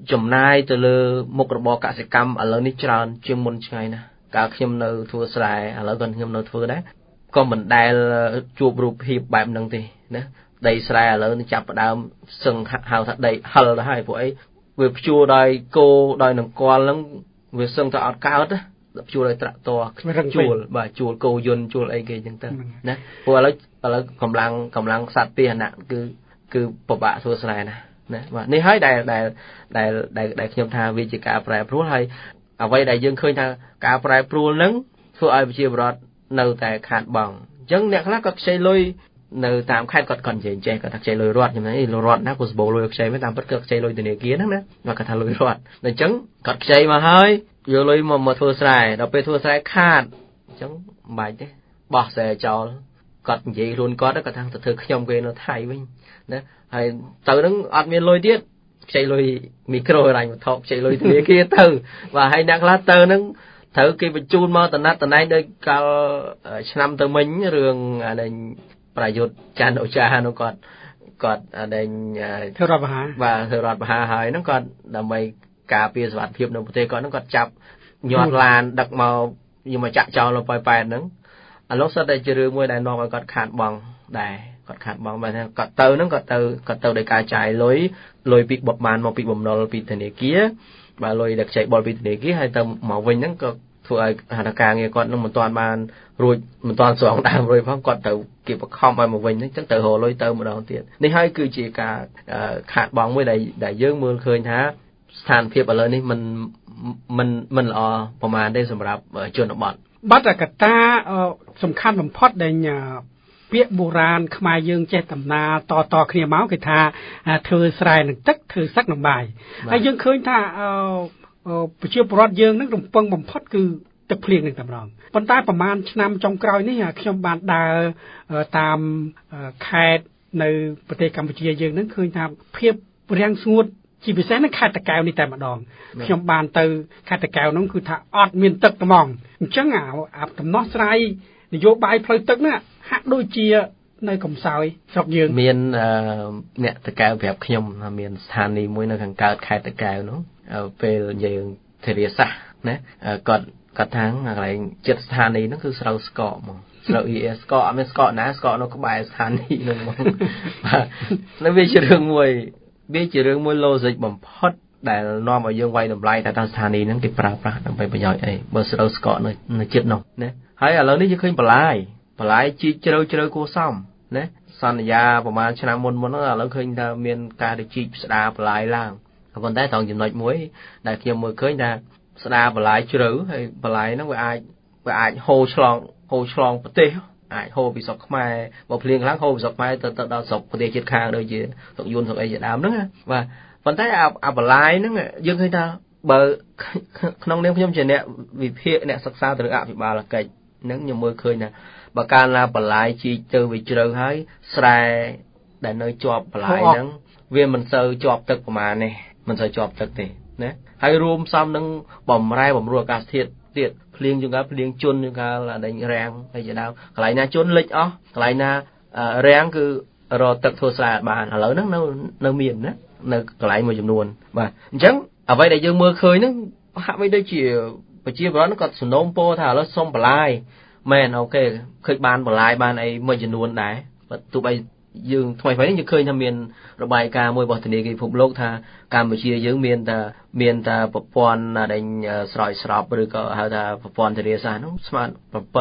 ចំណាយទៅលើមុខរបរកសិកម្មឥឡូវនេះច្រើនជាងមុនឆ្ងាយណាស់កាលខ្ញុំនៅធ្វើស្រែឥឡូវខ្ញុំនៅធ្វើដែរក៏មិនដែលជួបរូបភាពបែបហ្នឹងទេណាដីស្រែឥឡូវនេះចាប់ផ្ដើមសឹងហៅថាដីហិលទៅហើយព្រោះអីវាភ្ជួរដោយគោដោយនង្គ័លហ្នឹងវាសឹងតែអត់កើតណាភ្ជួរដោយត្រាក់តរជួលបាទជួលគោយន្តជួលអីគេអញ្ចឹងទៅណាព្រោះឥឡូវកម្លាំងសត្វពាហនៈគឺពិបាកធ្វើស្រែណាបាទនេះហើយដែលខ្ញុំថាវាជាការប្រែប្រួលហើយអ្វីដែលយើងឃើញថាការប្រែប្រួលហ្នឹងធ្វើឲ្យប្រជាពលរដ្ឋនៅតែខាតបង់អញ្ចឹងអ្នកខ្លះគាត់ខ្ចីលុយនៅតាមខេត្តគាត់និយាយចេះគាត់ថាខ្ចីលុយរដ្ឋខ្ញុំថាលុយរដ្ឋណាក៏សម្បូរលុយខ្ចីមែនតាមពិតគាត់ខ្ចីលុយធនាគារហ្នឹងណាគាត់ថាលុយរដ្ឋអញ្ចឹងគាត់ខ្ចីមកហើយយកលុយមកធ្វើស្រែដល់ពេលធ្វើស្រែខាតអញ្ចឹងមិនបាច់ទេបោះស្រែចោលគាត់និយាយខ្លួនគាត់គាត់ថាទៅធ្វើខ្ញុំគេនៅថៃវិញណាហើយទៅហ្នឹងអត់មានលុយទៀតខ្ចីលុយមីក្រូហិរញ្ញវត្ថុខ្ចីលុយធនាគារទៅបាទហើយអ្នកខ្លះទៅហ្នឹងត្រូវគេបញ្ជូនមកតំណែងដោយកាលឆ្នាំទៅមិញរឿងអានេះប្រយុទ្ធច័ន្ទអូចានោះគាត់អានេះធ្វើរដ្ឋបហាបាទធ្វើរដ្ឋបហាហើយហ្នឹងគាត់ដើម្បីការពារសុវត្ថិភាពនៅប្រទេសគាត់ហ្នឹងគាត់ចាប់ញាត់ឡានដឹកមកយកមកចាក់ចោលនៅប៉ោយប៉ែតហ្នឹងអានោះសិតតែជារឿងមួយដែលនាំឲ្យគាត់ខាតបង់ដែរគាត់ខាតបង់បែរថាគាត់ទៅហ្នឹងគាត់ទៅដោយការចាយលុយពីបបានមកពីបំណុលពីធនាគារបាទលុយដែលខ្ចីបុលពីធនាគារហើយទៅមកវិញហ្នឹងក៏ធ្វើឲ្យហត្ថការងារគាត់នឹងមិនទាន់បានរួចមិនទាន់ស្រង់ដើមរួចផងគាត់ទៅគេបខំឲ្យមកវិញអញ្ចឹងទៅរកលុយទៅម្ដងទៀតនេះហើយគឺជាការខាតបង់មួយដែលយើងមើលឃើញថាស្ថានភាពឥឡូវនេះមិនល្អប្រហែលទេសម្រាប់ជនបទបាត់កតាសំខាន់បំផុតដែលពាក្យបុរាណខ្មែរយើងចេះតំណាតគ្នាមកគេថាធ្វើស្រែនឹងទឹកធ្វើសឹកនឹងបាយហើយយើងឃើញថាប្រជាពលរដ្ឋយើងនឹងរំពឹងបំផុតគឺទឹកភ្លៀងនឹងតែម្ដងប៉ុន្តែប្រហែលឆ្នាំចុងក្រោយនេះខ្ញុំបានដើរតាមខេត្តនៅប្រទេសកម្ពុជាយើងនឹងឃើញថាភាពរាំងស្ងួតជាពិសេសនៅខេត្តតាកែវនេះតែម្ដងខ្ញុំបានទៅខេត្តតាកែវនោះគឺថាអត់មានទឹកត្មងអញ្ចឹងអាដំណោះស្រាយនយោបាយផ្លូវទឹកនេះហាក់ដូចជានៅកំសោយស្រុកយើងមានអ្នកតាកែវប្រាប់ខ្ញុំថាមានស្ថានីយ៍មួយនៅខាងកើតខេត្តតាកែវនោះពេលយើងធារាសាស្ត្រណាគាត់ថាកន្លែងចិត្តស្ថានីយ៍ហ្នឹងគឺស្រូវស្កកហ្មងស្រូវស្កកអត់មានស្កកណាស្កកនៅក្បែរស្ថានីយ៍ហ្នឹងហ្មងបាទនៅវាជារឿងមួយlogic បំផុតដែលនាំឲ្យយើងវាយតម្លៃថាស្ថានីយ៍ហ្នឹងគេប្រើប្រាស់ដើម្បីប្រយោជន៍អីបើស្រូវស្កកនៅចិត្តនោះណាហើយឥឡូវនេះយើងឃើញបន្លាយជីជ្រៅគួរសមណាសន្យាប្រហែលឆ្នាំមុនហ្នឹងឥឡូវឃើញថាមានការទៅជីកស្ដារបន្លាយឡើងប៉ុន្តែត្រង់ចំណុចមួយដែលខ្ញុំមើលឃើញថាស្ដារបន្លាយជ្រៅហើយបន្លាយហ្នឹងវាអាចហូរឆ្លងប្រទេសអាចហូរពីស្រុកខ្មែរបើភ្លៀងខ្លាំងហូរពីស្រុកខ្មែរទៅដល់ស្រុកប្រទេសជិតខាងដូចជាស្រុកយួនស្រុកអីជាដើមហ្នឹងបាទប៉ុន្តែអាបន្លាយហ្នឹងយើងឃើញថាបើក្នុងនាមខ្ញុំជាអ្នកវិភាគអ្នកសិក្សាទៅលើអភិបាលកិច្ចហ្នឹងខ្ញុំមើលឃើញថាបើកាលណាបន្លាយជីកទៅវាជ្រៅហើយស្រែដែលនៅជាប់បន្លាយហ្នឹងវាមិនសូវជាប់ទឹកប្រមាណនេះមិនសូវជាប់ទឹកទេណាហើយរួមផ្សំនឹងបំរែបំរួលអាកាសធាតុទៀតភ្លៀងជួនកាលភ្លៀងជន់ជួនកាលដេញរាំងហើយជាដើមកន្លែងណាជន់លិចអស់កន្លែងណារាំងគឺរកទឹកធ្វើស្រែអត់បានឥឡូវហ្នឹងនៅមានណានៅកន្លែងមួយចំនួនបាទអញ្ចឹងអ្វីដែលយើងមើលឃើញហ្នឹងហាក់បីដូចជាប្រជាពលរដ្ឋគាត់សំណូមពរថាឥឡូវសុំបន្លាយមែនអូខេឃើញបានបន្លាយបានអីមួយចំនួនដែរទោះបីយើងថ្មីៗនេះយើងឃើញថាមានរបាយការណ៍មួយរបស់ធនាគារពិភពលោកថាកម្ពុជាយើងមានតែប្រព័ន្ធដែលស្រោចស្រពឬក៏ហៅថាប្រព័ន្ធធារាសាស្ត្រនោះស្មើ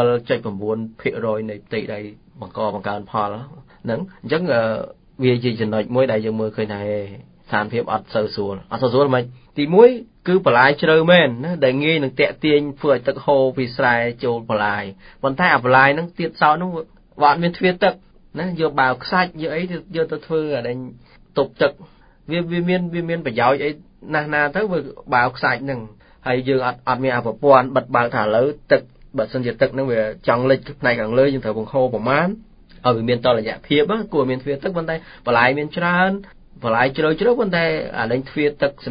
7.9% នៃផ្ទៃដីបង្កើនផលហ្នឹងអញ្ចឹងវាជាចំណុចមួយដែលយើងមើលឃើញថាស្ថានភាពអត់សូវស្រួលមិនទី1គឺបន្លាយជ្រៅមែនណាដែលងាយនឹងតាក់ទាញធ្វើឲ្យទឹកហូរពីស្រែចូលបន្លាយប៉ុន្តែអាបន្លាយហ្នឹងទៀតសោតហ្នឹងវាអត់មានទ្វារទឹកណាយកបាវខ្សាច់យកអីយកទៅធ្វើអានេះទប់ទឹកវាមានប្រយោជន៍អីណាទៅវាបាវខ្សាច់ហ្នឹងហើយយើងអត់មានប្រព័ន្ធបិទបើកថាឥឡូវទឹកបើសិនជាទឹកហ្នឹងវាចង់លិចផ្នែកខាងលើយើងត្រូវបង្ហូរប្រមាណឲ្យវាមានតលយៈភាពគួរមានទ្វារទឹកប៉ុន្តែបន្លាយមានច្រើនបន្លាយជ្រៅប៉ុន្តែអានេះទ្វារទឹកសម្រាប់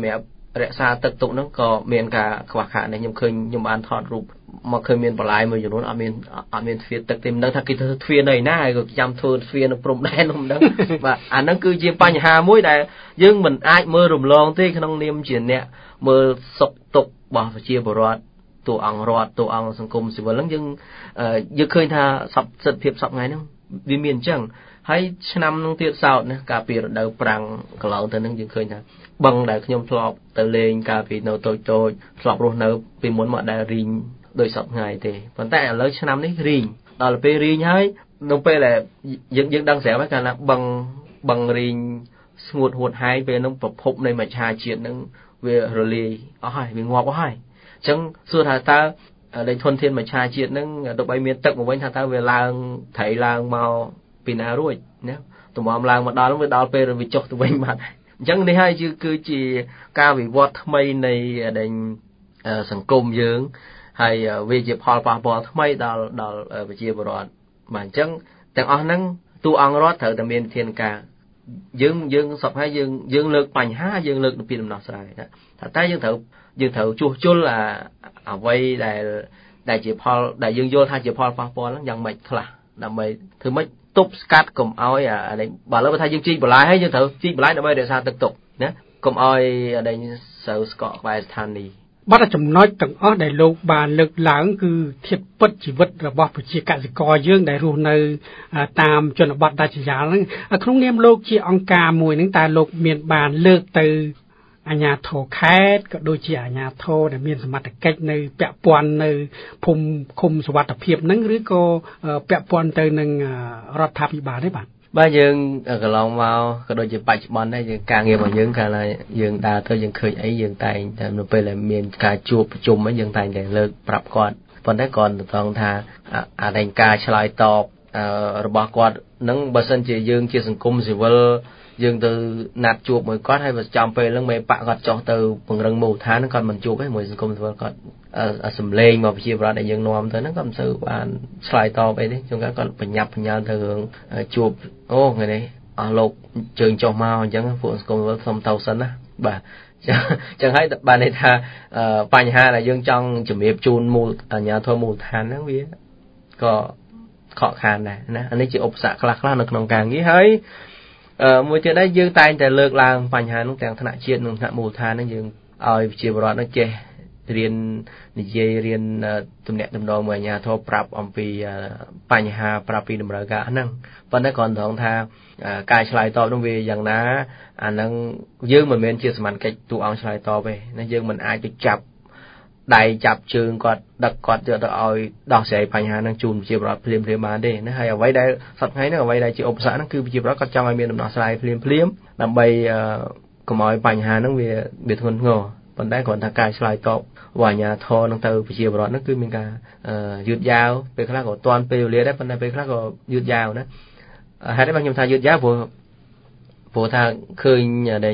រក្សាទឹកទុកហ្នឹងក៏មានការខ្វះខាតដែរខ្ញុំឃើញខ្ញុំបានថតរូបមកឃើញមានបន្លាយមួយចំនួនអត់មានទ្វារទឹកទេមិនដឹងថាគេធ្វើទ្វារនៅណាហើយក៏ចាំធ្វើទ្វារនៅព្រំដែនមិនដឹងបាទអាហ្នឹងគឺជាបញ្ហាមួយដែលយើងមិនអាចមើលរំលងទេក្នុងនាមជាអ្នកមើលសុខទុក្ខរបស់ប្រជាពលរដ្ឋតួអង្គរដ្ឋតួអង្គសង្គមស៊ីវិលហ្នឹងយើងឃើញថាសិទ្ធិភាពសពថ្ងៃហ្នឹងវាមានអញ្ចឹងហើយឆ្នាំនឹងទៀតសោតណាកាលពីរដូវប្រាំងកន្លងទៅហ្នឹងយើងឃើញថាបឹងដែលខ្ញុំធ្លាប់ទៅលេងកាលពីនៅតូចធ្លាប់រស់នៅពីមុនមកដែលរីងដោយសពថ្ងៃទេប៉ុន្តែឥឡូវឆ្នាំនេះរីងដល់ពេលរីងហើយនៅពេលដែលយើងដឹងស្រាប់ហើយកាលណាបឹងរីងស្ងួតហួតហែងពេលហ្នឹងប្រភពនៃមច្ឆាជាតិហ្នឹងវារលាយអស់ហើយវាងាប់អស់ហើយអញ្ចឹងសួរថាតើដែលធនធានមច្ឆាជាតិហ្នឹងទៅបីមានទឹកមកវិញថាតើវាឡើងត្រីឡើងមកពីណារួចណាតម្រាំឡើងមកដល់វាដល់ពេលវាចុះទៅវិញបាត់អញ្ចឹងនេះហើយគឺជាការវិវត្តថ្មីនៃសង្គមយើងហើយវាជាផលប៉ះពាល់ថ្មីដល់ប្រជាពលរដ្ឋបាទអញ្ចឹងទាំងអស់ហ្នឹងតួអង្គរដ្ឋត្រូវតែមានវិធានការយើងសពហើយយើងលើកបញ្ហាយើងលើកពីដំណោះស្រាយថាតែយើងត្រូវជួសជុលអ្វីដែលជាផលដែលយើងយល់ថាជាផលប៉ះពាល់ហ្នឹងយ៉ាងម៉េចខ្លះដើម្បីធ្វើម៉េចទប់ស្កាត់កុំឲ្យបើលើថាយើងជីកបន្លាយហើយយើងត្រូវជីកបន្លាយដើម្បីរក្សាទឹកទុកណាកុំឲ្យស្រូវស្កកក្បែរស្ថានីយ៍បាត់ចំណុចទាំងអស់ដែលលោកបានលើកឡើងគឺធៀបពិតជីវិតរបស់ប្រជាកសិករយើងដែលរស់នៅតាមជនបទដាច់ស្រយាលហ្នឹងក្នុងនាមលោកជាអង្គការមួយហ្នឹងតើលោកមានបានលើកទៅអាជ្ញាធរខេត្តក៏ដូចជាអាជ្ញាធរដែលមានសមត្ថកិច្ចនៅពាក់ព័ន្ធនៅភូមិឃុំសុវត្ថិភាពហ្នឹងឬក៏ពាក់ព័ន្ធទៅនឹងរដ្ឋាភិបាលទេបាទយើងកន្លងមកក៏ដូចជាបច្ចុប្បន្នដែរយើងការងាររបស់យើងកាលណាយើងដើរទៅយើងឃើញអីយើងតែងតែនៅពេលដែលមានការជួបប្រជុំហ្នឹងយើងតែងតែលើកប្រាប់គាត់ប៉ុន្តែគាត់ត្រង់ថាការឆ្លើយតបរបស់គាត់ហ្នឹងបើសិនជាយើងជាសង្គមស៊ីវិលយើងទៅណាត់ជួបមួយគាត់ហើយបើចំពេលហ្នឹងមេបាក់គាត់ចុះទៅពង្រឹងមូលដ្ឋានហ្នឹងគាត់មិនជួបទេមួយសង្គមស៊ីវិលគាត់សំឡេងមកប្រជាប្រដ្ឋដែលយើងនាំទៅហ្នឹងគាត់មិនសូវបានឆ្លើយតបអីទេជួនកាលគាត់បញ្ញាប់បញ្ញាល់ទៅរឿងជួបថ្ងៃនេះអស់លោកជើងចុះមកអញ្ចឹងពួកសង្គមស៊ីវិលសុំទៅសិនណាបាទចឹងហើយបានន័យថាបញ្ហាដែលយើងចង់ជំរាបជូនមូលអាជ្ញាធរមូលដ្ឋានហ្នឹងវាក៏ខកខានដែរណាអានេះជាឧបសគ្គខ្លះនៅក្នុងការងារហើយមួយទៀតដែរយើងតែងតែលើកឡើងបញ្ហានោះទាំងថ្នាក់ជាតិនិងថ្នាក់មូលដ្ឋានហ្នឹងយើងឲ្យប្រជាពលរដ្ឋនឹងចេះរៀននិយាយរៀនទំនាក់ទំនងមួយអាជ្ញាធរប្រាប់អំពីបញ្ហាប្រាប់ពីតម្រូវការហ្នឹងប៉ុន្តែគ្រាន់ត្រង់ថាការឆ្លើយតបនោះវាយ៉ាងណាអាហ្នឹងយើងមិនមែនជាសមត្ថកិច្ចទូអង្គឆ្លើយតបទេណាយើងមិនអាចទៅចាប់ដៃចាប់ជើងគាត់ដឹកគាត់យកទៅឲ្យដោះស្រាយបញ្ហាហ្នឹងជូនប្រជាពលរដ្ឋភ្លាមបានទេណាហើយអ្វីដែលសប្តាហ៍ហ្នឹងអ្វីដែលជាឧបសគ្គហ្នឹងគឺប្រជាពលរដ្ឋគាត់ចង់ឲ្យមានដំណោះស្រាយភ្លាមដើម្បីកុំឲ្យបញ្ហាហ្នឹងវាធ្ងន់ធ្ងរប៉ុន្តែគ្រាន់តែការឆ្លើយតបរបស់អាជ្ញាធរនឹងទៅប្រជាពលរដ្ឋហ្នឹងគឺមានការយឺតយ៉ាវពេលខ្លះក៏ទាន់ពេលវេលាដែរប៉ុន្តែពេលខ្លះក៏យឺតយ៉ាវណាហេតុអីបានខ្ញុំថាយឺតយ៉ាវព្រោះថាឃើញដែល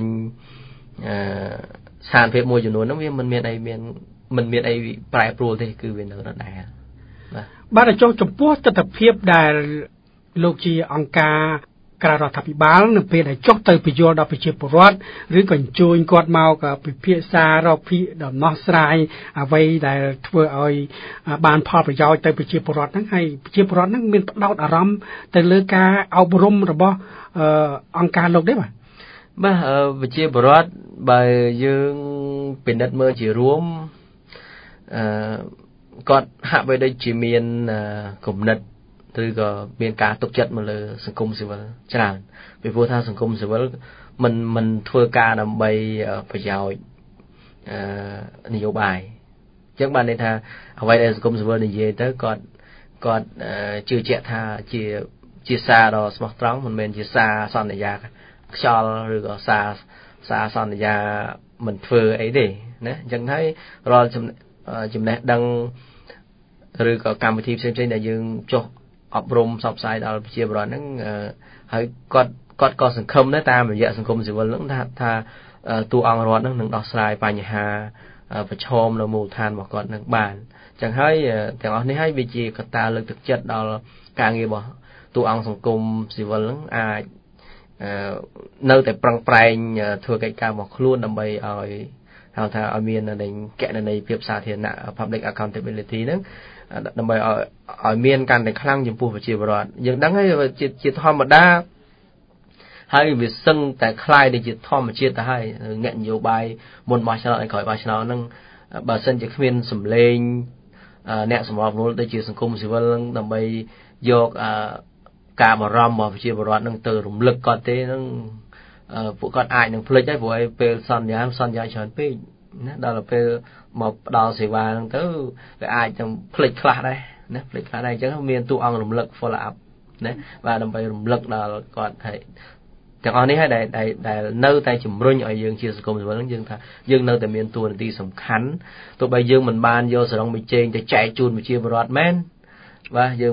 ស្ថានភាពមួយចំនួនហ្នឹងវាមិនមានអីប្រែប្រួលទេគឺវានៅដដែលបាទចុះចំពោះទស្សនវិជ្ជាដែលលោកជាអង្គការក្រៅរដ្ឋាភិបាលនៅពេលដែលចុះទៅពន្យល់ដល់ប្រជាពលរដ្ឋឬក៏អញ្ជើញគាត់មកពិភាក្សារកពីដំណោះស្រាយអ្វីដែលធ្វើឲ្យបានផលប្រយោជន៍ទៅប្រជាពលរដ្ឋហ្នឹងហើយប្រជាពលរដ្ឋហ្នឹងមានផ្ដោតអារម្មណ៍ទៅលើការអប់រំរបស់អង្គការលោកទេបាទប្រជាពលរដ្ឋបើយើងពិនិត្យមើលជារួមគាត់ហាក់បីដូចជាមានគំនិតឬក៏មានការទុកចិត្តមកលើសង្គមស៊ីវិលច្រើនពីព្រោះថាសង្គមស៊ីវិលមិនធ្វើការដើម្បីប្រយោជន៍នយោបាយអញ្ចឹងបានន័យថាអ្វីដែលសង្គមស៊ីវិលនិយាយទៅគាត់ជឿជាក់ថាជាសារដ៏ស្មោះត្រង់មិនមែនជាសារសន្យាខ្យល់ឬក៏សារសន្យាមិនធ្វើអីទេណាអញ្ចឹងហើយរាល់ចំណេះដឹងឬក៏កម្មវិធីផ្សេងៗដែលយើងចុះអប់រំផ្សព្វផ្សាយដល់ប្រជាពលរដ្ឋហ្នឹងហើយគាត់ក៏សង្ឃឹមដែរតាមរយៈសង្គមស៊ីវិលហ្នឹងថាតួអង្គរដ្ឋហ្នឹងនឹងដោះស្រាយបញ្ហាប្រឈមនៅមូលដ្ឋានរបស់គាត់នឹងបានអញ្ចឹងហើយទាំងអស់នេះហើយវាជាកត្តាលើកទឹកចិត្តដល់ការងាររបស់តួអង្គសង្គមស៊ីវិលហ្នឹងអាចនៅតែប្រឹងប្រែងធ្វើកិច្ចការរបស់ខ្លួនដើម្បីឲ្យហៅថាឲ្យមាននៃកណន័យភាពសាធារណៈ public accountability ហ្នឹងដើម្បីឲ្យមានកាន់តែខ្លាំងចំពោះប្រជាពលរដ្ឋយើងដឹងហើយជាធម្មតាហើយវាសឹងតែคล้ายទៅជាធម្មជាតិទៅហើយអ្នកនយោបាយមុនបោះឆ្នោតឲ្យក្រោយបោះឆ្នោតហ្នឹងបើសិនជាគ្មានសម្លេងអ្នកសម្របសម្រួលដូចជាសង្គមស៊ីវិលហ្នឹងដើម្បីយកការបារម្ភរបស់ប្រជាពលរដ្ឋហ្នឹងទៅរំលឹកគាត់ទេហ្នឹងពួកគាត់អាចនឹងភ្លេចហើយព្រោះឯពេលសន្យាច្រើនពេកណាដល់ពេលមកផ្ដល់សេវាហ្នឹងទៅវាអាចនឹងភ្លេចខ្លះដែរណាភ្លេចខ្លះដែរអញ្ចឹងមានតួអង្គរំលឹក follow up ណាបាទដើម្បីរំលឹកដល់គាត់ហើយទាំងអស់នេះហើយដែលនៅតែជំរុញឲ្យយើងជាសង្គមស៊ីវិលហ្នឹងយើងថាយើងនៅតែមានតួនាទីសំខាន់ទោះបីយើងមិនបានយកសរងវិជែងទៅចែកជូនប្រជាពលរដ្ឋមែនបាទយើង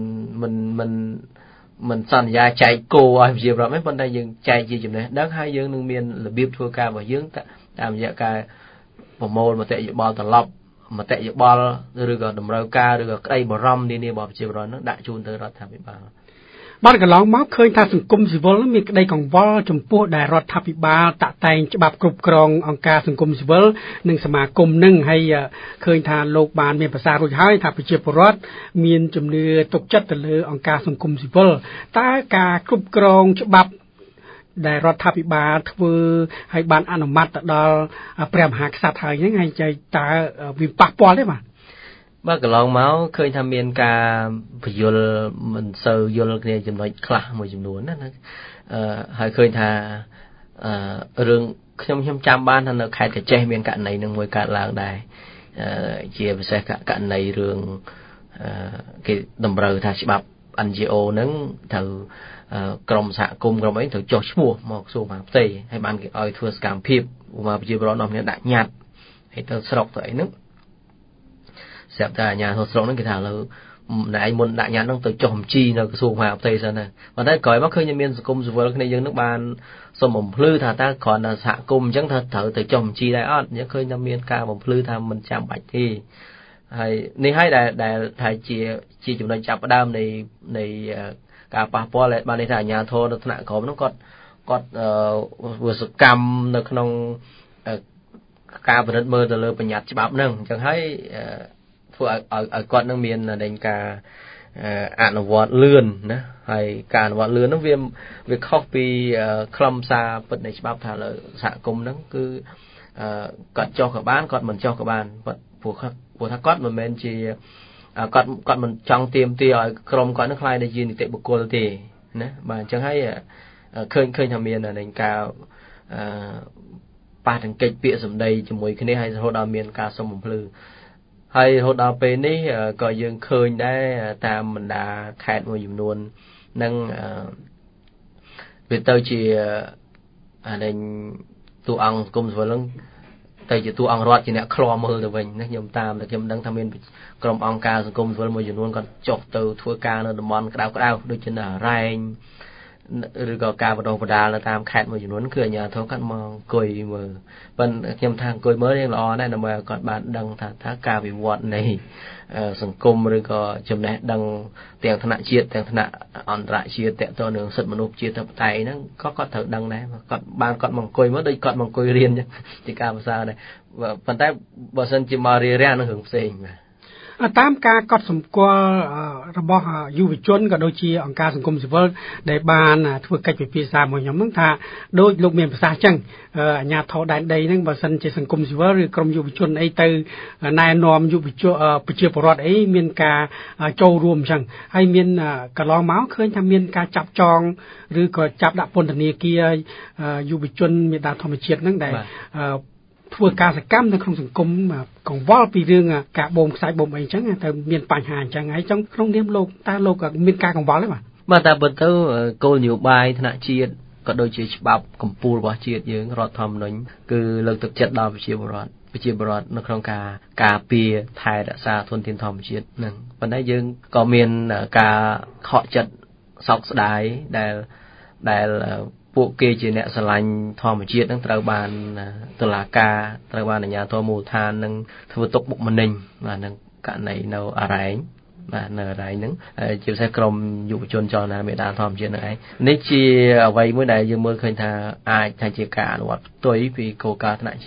មិនសន្យាចែកគោឲ្យប្រជាពលរដ្ឋមែនប៉ុន្តែយើងចែកជាចំណេះដឹងហើយយើងនឹងមានរបៀបធ្វើការរបស់យើងតាមរយៈការប្រមូលមតិយោបល់ត្រឡប់មតិយោបល់ឬក៏តម្រូវការឬក៏ក្តីបារម្ភនានារបស់ប្រជាពលរដ្ឋហ្នឹងដាក់ជូនទៅរដ្ឋាភិបាលបាទកន្លងមកឃើញថាសង្គមស៊ីវិលមានក្តីកង្វល់ចំពោះដែលរដ្ឋាភិបាលតាក់តែងច្បាប់គ្រប់គ្រងអង្គការសង្គមស៊ីវិលនិងសមាគមនឹងហើយឃើញថាលោកបានមានប្រសាសន៍រួចហើយថាប្រជាពលរដ្ឋមានជំនឿទុកចិត្តទៅលើអង្គការសង្គមស៊ីវិលតើការគ្រប់គ្រងច្បាប់ដែលរដ្ឋាភិបាលធ្វើឲ្យបានអនុម័តទៅដល់ព្រះមហាក្សត្រហើយហ្នឹងហើយតើវាប៉ះពាល់ទេបាទកន្លងមកឃើញថាមានការបញ្យលមិនសូវយល់គ្នាចំណុចខ្លះមួយចំនួនណាហើយឃើញថារឿងខ្ញុំចាំបានថានៅខេត្តកញ្ចេះមានករណីនឹងមួយកើតឡើងដែរជាពិសេសករណីរឿងគេតម្រូវថាច្បាប់ NGO ហ្នឹងត្រូវក្រមសហគមន៍ក្រមអីត្រូវចុះឈ្មោះមកក្រសួងមហាផ្ទៃហើយបានគេឲ្យធ្វើសកម្មភាពឧបមាប្រជាពលរដ្ឋនាំគ្នាដាក់ញត្តិហើយទៅស្រុកទៅអីហ្នឹងស្រាប់តែអាជ្ញាធរស្រុកហ្នឹងគេថាឥឡូវណែឯងមុនដាក់ញត្តិហ្នឹងទៅចុះបញ្ជីនៅក្រសួងមហាផ្ទៃសិនណាប៉ុន្តែក្រោយមកឃើញមានសង្គមស៊ីវិលគ្នាយើងហ្នឹងបានសុំបំភ្លឺថាតើគ្រាន់តែសហគមន៍អញ្ចឹងត្រូវទៅចុះបញ្ជីដែរអត់យើងឃើញថាមានការបំភ្លឺថាមិនចាំបាច់ទេហើយនេះហើយដែលថាជាចំណុចចាប់ផ្ដើមនៃការប៉ះពាល់បានន័យថាអាជ្ញាធរនៅថ្នាក់ក្រោមហ្នឹងគាត់វាសកម្មនៅក្នុងការពិនិត្យមើលទៅលើបញ្ញត្តិច្បាប់ហ្នឹងអញ្ចឹងហើយធ្វើឲ្យគាត់នឹងមាននៃការអនុវត្តលឿនណាហើយការអនុវត្តលឿនហ្នឹងវាខុសពីខ្លឹមសារពិតនៃច្បាប់ថាលើសហគមន៍ហ្នឹងគឺគាត់ចុះក៏បានគាត់មិនចុះក៏បានព្រោះថាគាត់មិនមែនជាគាត់មិនចង់ទាមទារឲ្យក្រុមគាត់នឹងខ្លាយទៅជានីតិបុគ្គលទេណាបាទអញ្ចឹងហើយឃើញថាមាននៃការប៉ះទង្គិចពាក្យសម្ដីជាមួយគ្នាហើយរហូតដល់មានការសុំបំភ្លឺហើយរហូតដល់ពេលនេះក៏យើងឃើញដែរតាមបណ្ដាខេត្តមួយចំនួននឹងវាទៅជាតួអង្គសង្គមស៊ីវិលហ្នឹងទៅជាតួអង្គរដ្ឋជាអ្នកឃ្លាំមើលទៅវិញណាខ្ញុំតាមតែខ្ញុំដឹងថាមានក្រុមអង្គការសង្គមស៊ីវិលមួយចំនួនគាត់ចុះទៅធ្វើការនៅតំបន់ក្តៅដូចជានៅរ៉ែងឬក៏ការបណ្ដុះបណ្ដាលនៅតាមខេត្តមួយចំនួនគឺអាជ្ញាធរគាត់មកអង្គុយមើលប៉ុន្តែខ្ញុំថាអង្គុយមើលនេះល្អណាស់ដើម្បីឲ្យគាត់បានដឹងថាការវិវត្តនៃសង្គមឬក៏ចំណេះដឹងទាំងថ្នាក់ជាតិទាំងថ្នាក់អន្តរជាតិតទៅនឹងសិទ្ធិមនុស្សជាធិបតេយ្យហ្នឹងគាត់ត្រូវដឹងដែរគាត់មកអង្គុយមើលដូចគាត់មកអង្គុយរៀនចឹងជាការភាសាដែរប៉ុន្តែបើសិនជាមករៀបរៀងនឹងរឿងផ្សេងបាទតាមការកត់សម្គាល់របស់យុវជនក៏ដូចជាអង្គការសង្គមស៊ីវិលដែលបានធ្វើកិច្ចពិភាក្សាមួយខ្ញុំហ្នឹងថាដូចលោកមានប្រសាសន៍ចឹងអាជ្ញាធរដែនដីហ្នឹងបើសិនជាសង្គមស៊ីវិលឬក្រុមយុវជនអីទៅណែនាំយុវជនប្រជាពលរដ្ឋអីមានការចូលរួមចឹងហើយមានកន្លងមកឃើញថាមានការចាប់ចងឬក៏ចាប់ដាក់ពន្ធនាគារយុវជនមេដាធម្មជាតិហ្នឹងដែលធ្វើការសកម្មនៅក្នុងសង្គមកង្វល់ពីរឿងការបូមខ្សែបូមអីចឹងទៅមានបញ្ហាអញ្ចឹងហើយtrongក្នុងនាមលោកតើលោកមានការកង្វល់ទេបាទតែបើទៅគោលនយោបាយថ្នាក់ជាតិក៏ដូចជាច្បាប់កម្ពុជារបស់ជាតិយើងរដ្ឋធម្មនុញ្ញគឺលើកទឹកចិត្តដល់ប្រជាពលរដ្ឋនៅក្នុងការពារថែរក្សាធនធានធម្មជាតិហ្នឹងប៉ុន្តែយើងក៏មានការខកចិត្តសោកស្ដាយដែលពួកគេជាអ្នកស្រឡាញ់ធម្មជាតិនឹងត្រូវបានតុលាការត្រូវបានអាជ្ញាធរមូលដ្ឋាននឹងធ្វើទុកបុកម្នេញបាទនឹងករណីនៅអរ៉ែងបាទនៅអរ៉ែងហ្នឹងជាពិសេសក្រុមយុវជនចលនាមេដាធម្មជាតិនឹងឯងនេះជាអ្វីមួយដែលយើងមើលឃើញថាអាចថាជាការអនុវត្តផ្ទុយពីគោលការណ៍ថ្នាក់ជាតិ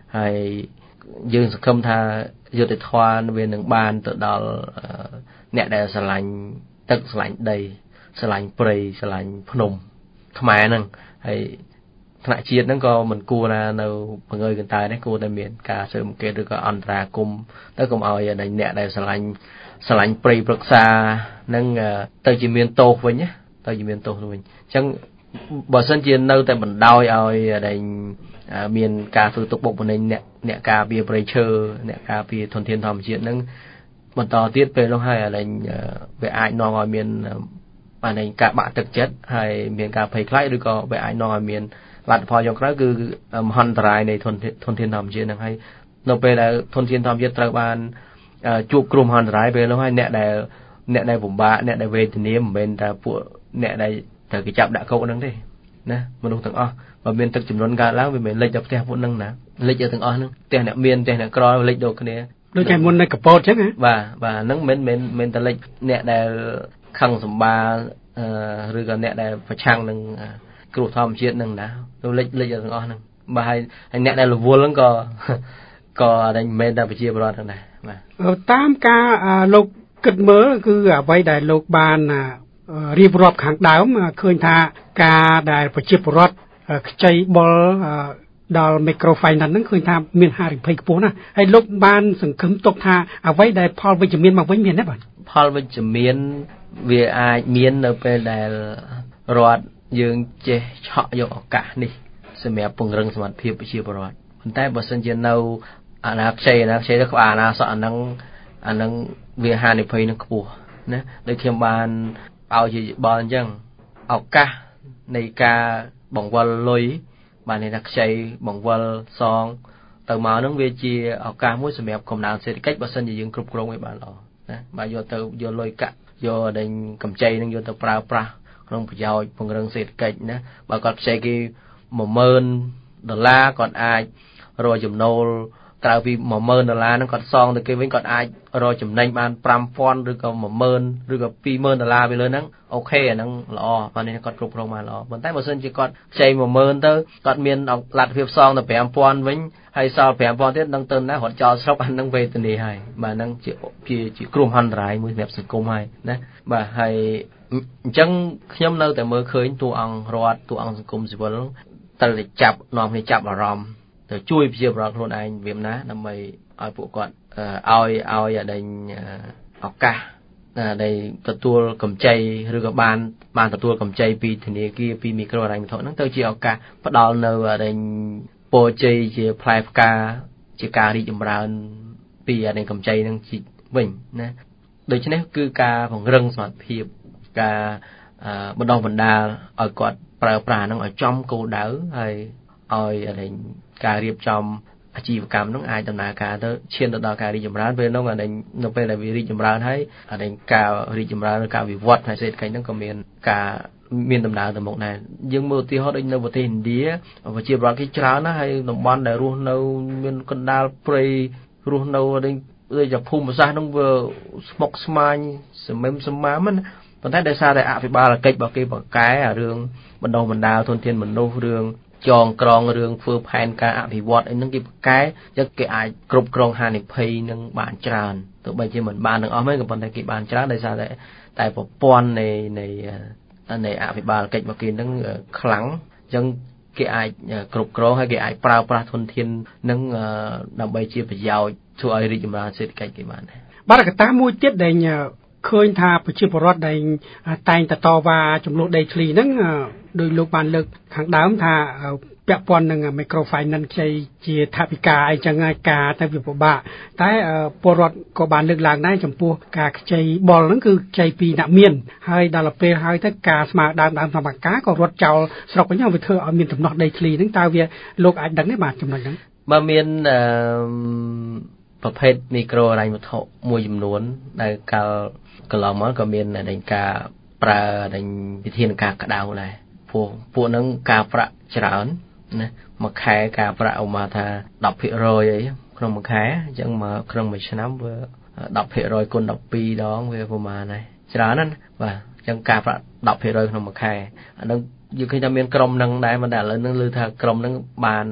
ហើយយើងសង្ឃឹមថាយុត្តិធម៌វានឹងបានទៅដល់អ្នកដែលស្រឡាញ់ទឹកស្រឡាញ់ដីស្រឡាញ់ព្រៃស្រឡាញ់ភ្នំខ្មែរហ្នឹងហើយថ្នាក់ជាតិហ្នឹងក៏មិនគួរណានៅបង្ហើយកន្តើយនេះគួរតែមានការស៊ើបអង្កេតឬក៏អន្តរាគមន៍ទៅកុំឲ្យអ្នកដែលស្រឡាញ់ព្រៃព្រឹក្សាហ្នឹងទៅជាមានទោសវិញណាទៅជាមានទោសវិញអញ្ចឹងបើសិនជានៅតែបណ្ដោយឲ្យមានការធ្វើទុកបុកម្នេញអ្នកការពារព្រៃឈើអ្នកការពារធនធានធម្មជាតិហ្នឹងបន្តទៀតពេលនោះហើយវាអាចនាំឲ្យមានបានការបាក់ទឹកចិត្តហើយមានការភ័យខ្លាចឬក៏វាអាចនាំឲ្យមានលទ្ធផលចុងក្រោយគឺមហន្តរាយនៃធនធានធម្មជាតិហ្នឹងហើយនៅពេលដែលធនធានធម្មជាតិត្រូវបានជួបគ្រោះមហន្តរាយពេលនោះហើយអ្នកដែលពិបាកអ្នកដែលវេទនាមិនមែនតែពួកអ្នកដែលត្រូវគេចាប់ដាក់គុកហ្នឹងទេណាមនុស្សទាំងអស់បើមានទឹកចំនួនកើតឡើងវាមិនលិចដល់ផ្ទះពួកហ្នឹងណាលិចទៅទាំងអស់ហ្នឹងផ្ទះអ្នកមានផ្ទះអ្នកក្រលិចដូចគ្នាដូចតែមុននៅកពតអញ្ចឹងណាបាទហ្នឹងមិនតែលិចអ្នកដែលខឹងសម្បាឬក៏អ្នកដែលប្រឆាំងនឹងគ្រោះធម្មជាតិហ្នឹងណាលិចទាំងអស់ហ្នឹងបាទហើយអ្នកដែលរវល់ហ្នឹងក៏មិនមែនតែប្រជាពលរដ្ឋហ្នឹងដែរបាទតាមការលោកគិតមើលគឺអ្វីដែលលោកបានរៀបរាប់ខាងដើមឃើញថាការដែលប្រជាពលរដ្ឋខ្ចីបុលដល់ microfinance ហ្នឹងឃើញថាមានហានិភ័យខ្ពស់ណាស់ហើយលោកបានសង្ឃឹមទុកថាអ្វីដែលផលវិជ្ជមានមកវិញមានទេបាទផលវិជ្ជមានវាអាចមាននៅពេលដែលរដ្ឋយើងចេះឆក់យកឱកាសនេះសម្រាប់ពង្រឹងសមត្ថភាពប្រជាពលរដ្ឋប៉ុន្តែបើសិនជានៅអាណាខ្ចីទៅក្បាលអាណាសក់អាហ្នឹងវាហានិភ័យនឹងខ្ពស់ណាដូចខ្ញុំបានឲ្យជាបលអញ្ចឹងឱកាសនៃការបង្វិលលុយបានន័យថាខ្ចីបង្វិលសងទៅមកហ្នឹងវាជាឱកាសមួយសម្រាប់កំណើនសេដ្ឋកិច្ចបើសិនជាយើងគ្រប់គ្រងវាបានល្អណាបើយកលុយកាក់យកដេញកម្ចីហ្នឹងយកទៅប្រើប្រាស់ក្នុងប្រយោជន៍ពង្រឹងសេដ្ឋកិច្ចណាបើគាត់ខ្ចីគេ$10,000គាត់អាចរកចំណូលក្រៅពី$10,000ហ្នឹងគាត់សងទៅគេវិញគាត់អាចរកចំណេញបាន5,000ឬក៏10,000ឬក៏$20,000ពីលើហ្នឹងអូខេអាហ្នឹងល្អបាននេះគាត់គ្រប់គ្រងបានល្អប៉ុន្តែបើសិនជាគាត់ខ្ចី$10,000ទៅគាត់មានលទ្ធភាពសងទៅ5,000វិញហើយសល់5,000ទៀតនឹងទៅណារត់ចោលស្រុកអាហ្នឹងវេទនាហើយបាទហ្នឹងជាគ្រោះមហន្តរាយមួយសម្រាប់សង្គមហើយណាបាទហើយអញ្ចឹងខ្ញុំនៅតែមើលឃើញតួអង្គរដ្ឋតួអង្គសង្គមស៊ីវិលត្រូវតែនាំគ្នាចាប់អារម្មណ៍ទៅជួយប្រជាពលរដ្ឋខ្លួនឯងវាណាដើម្បីឲ្យពួកគាត់ឲ្យដេញឱកាសដែលទទួលកម្ចីឬក៏បានទទួលកម្ចីពីធនាគារពីមីក្រូហិរញ្ញវត្ថុហ្នឹងទៅជាឱកាសផ្ដល់នៅដេញពរជ័យជាផ្លែផ្កាជាការរីកចម្រើនពីដេញកម្ចីហ្នឹងវិញណាដូច្នេះគឺការពង្រឹងសមត្ថភាពការបណ្ដុះបណ្ដាលឲ្យគាត់ប្រើប្រាស់ហ្នឹងឲ្យចំគោលដៅហើយឲ្យការរៀបចំអាជីវកម្មហ្នឹងអាចដំណើរការទៅឈានទៅដល់ការរីកចម្រើនពេលហ្នឹងនៅពេលដែលវារីកចម្រើនហើយការរីកចម្រើនឬការវិវត្តនៃសេដ្ឋកិច្ចហ្នឹងក៏មានដំណើរទៅមុខដែរយើងមើលឧទាហរណ៍ដូចនៅប្រទេសឥណ្ឌាប្រជាពលរដ្ឋគេច្រើនណាស់ហើយតំបន់ដែលរស់នៅមានកណ្ដាលព្រៃរស់នៅដូចជាភូមិសាស្ត្រហ្នឹងវាស្មុគស្មាញសម្មាមណាប៉ុន្តែដោយសារតែអភិបាលកិច្ចរបស់គេបង្កែរឿងបណ្ដុះបណ្ដាលធនធានមនុស្សរឿងចងក្រងរឿងធ្វើផែនការអភិវឌ្ឍអីហ្នឹងគេបង្កែចឹងគេអាចគ្រប់គ្រងហានិភ័យនឹងបានច្រើនទោះបីជាមិនបានទាំងអស់មែនក៏ប៉ុន្តែគេបានច្រើនដោយសារតែប្រព័ន្ធនៃអភិបាលកិច្ចរបស់គេហ្នឹងខ្លាំងចឹងគេអាចគ្រប់គ្រងហើយគេអាចប្រើប្រាស់ធនធានហ្នឹងដើម្បីជាប្រយោជន៍ធ្វើឲ្យរីកចម្រើនសេដ្ឋកិច្ចគេបានបាទកត្តាមួយទៀតដែលឃើញថាប្រជាពលរដ្ឋដែលតែងតវ៉ាចំនួនដីធ្លីហ្នឹងដោយលោកបានលើកខាងដើមថាពាក់ព័ន្ធនឹង microfinance ខ្ចីជាថវិកាអីចឹងហើយការទៅវាពិបាកតែពលរដ្ឋក៏បានលើកឡើងដែរចំពោះការខ្ចីបុលហ្នឹងគឺខ្ចីពីអ្នកមានហើយដល់ពេលហើយទៅការស្មើដើមធម្មការក៏រត់ចោលស្រុកវិញវាធ្វើឲ្យមានដំណោះដីធ្លីហ្នឹងតើវាលោកអាចដឹងទេបាទចំណុចហ្នឹងបើមានប្រភេទមីក្រូហិរញ្ញវត្ថុមួយចំនួនដែលកន្លងមកក៏មានការប្រើវិធានការក្តៅដែរពួកហ្នឹងការប្រាក់ច្រើនណាមួយខែការប្រាក់ឧមាថា10% អីក្នុងមួយខែអញ្ចឹងមកក្នុងមួយឆ្នាំវា10% គុណ12ដងវាប្រហែលដែរច្រើនណាស់បាទអញ្ចឹងការប្រាក់10% ក្នុងមួយខែអានឹងយើងឃើញថាមានក្រុមហ្នឹងដែរមិនតែឥឡូវហ្នឹងឮថាក្រុមហ្នឹងបាន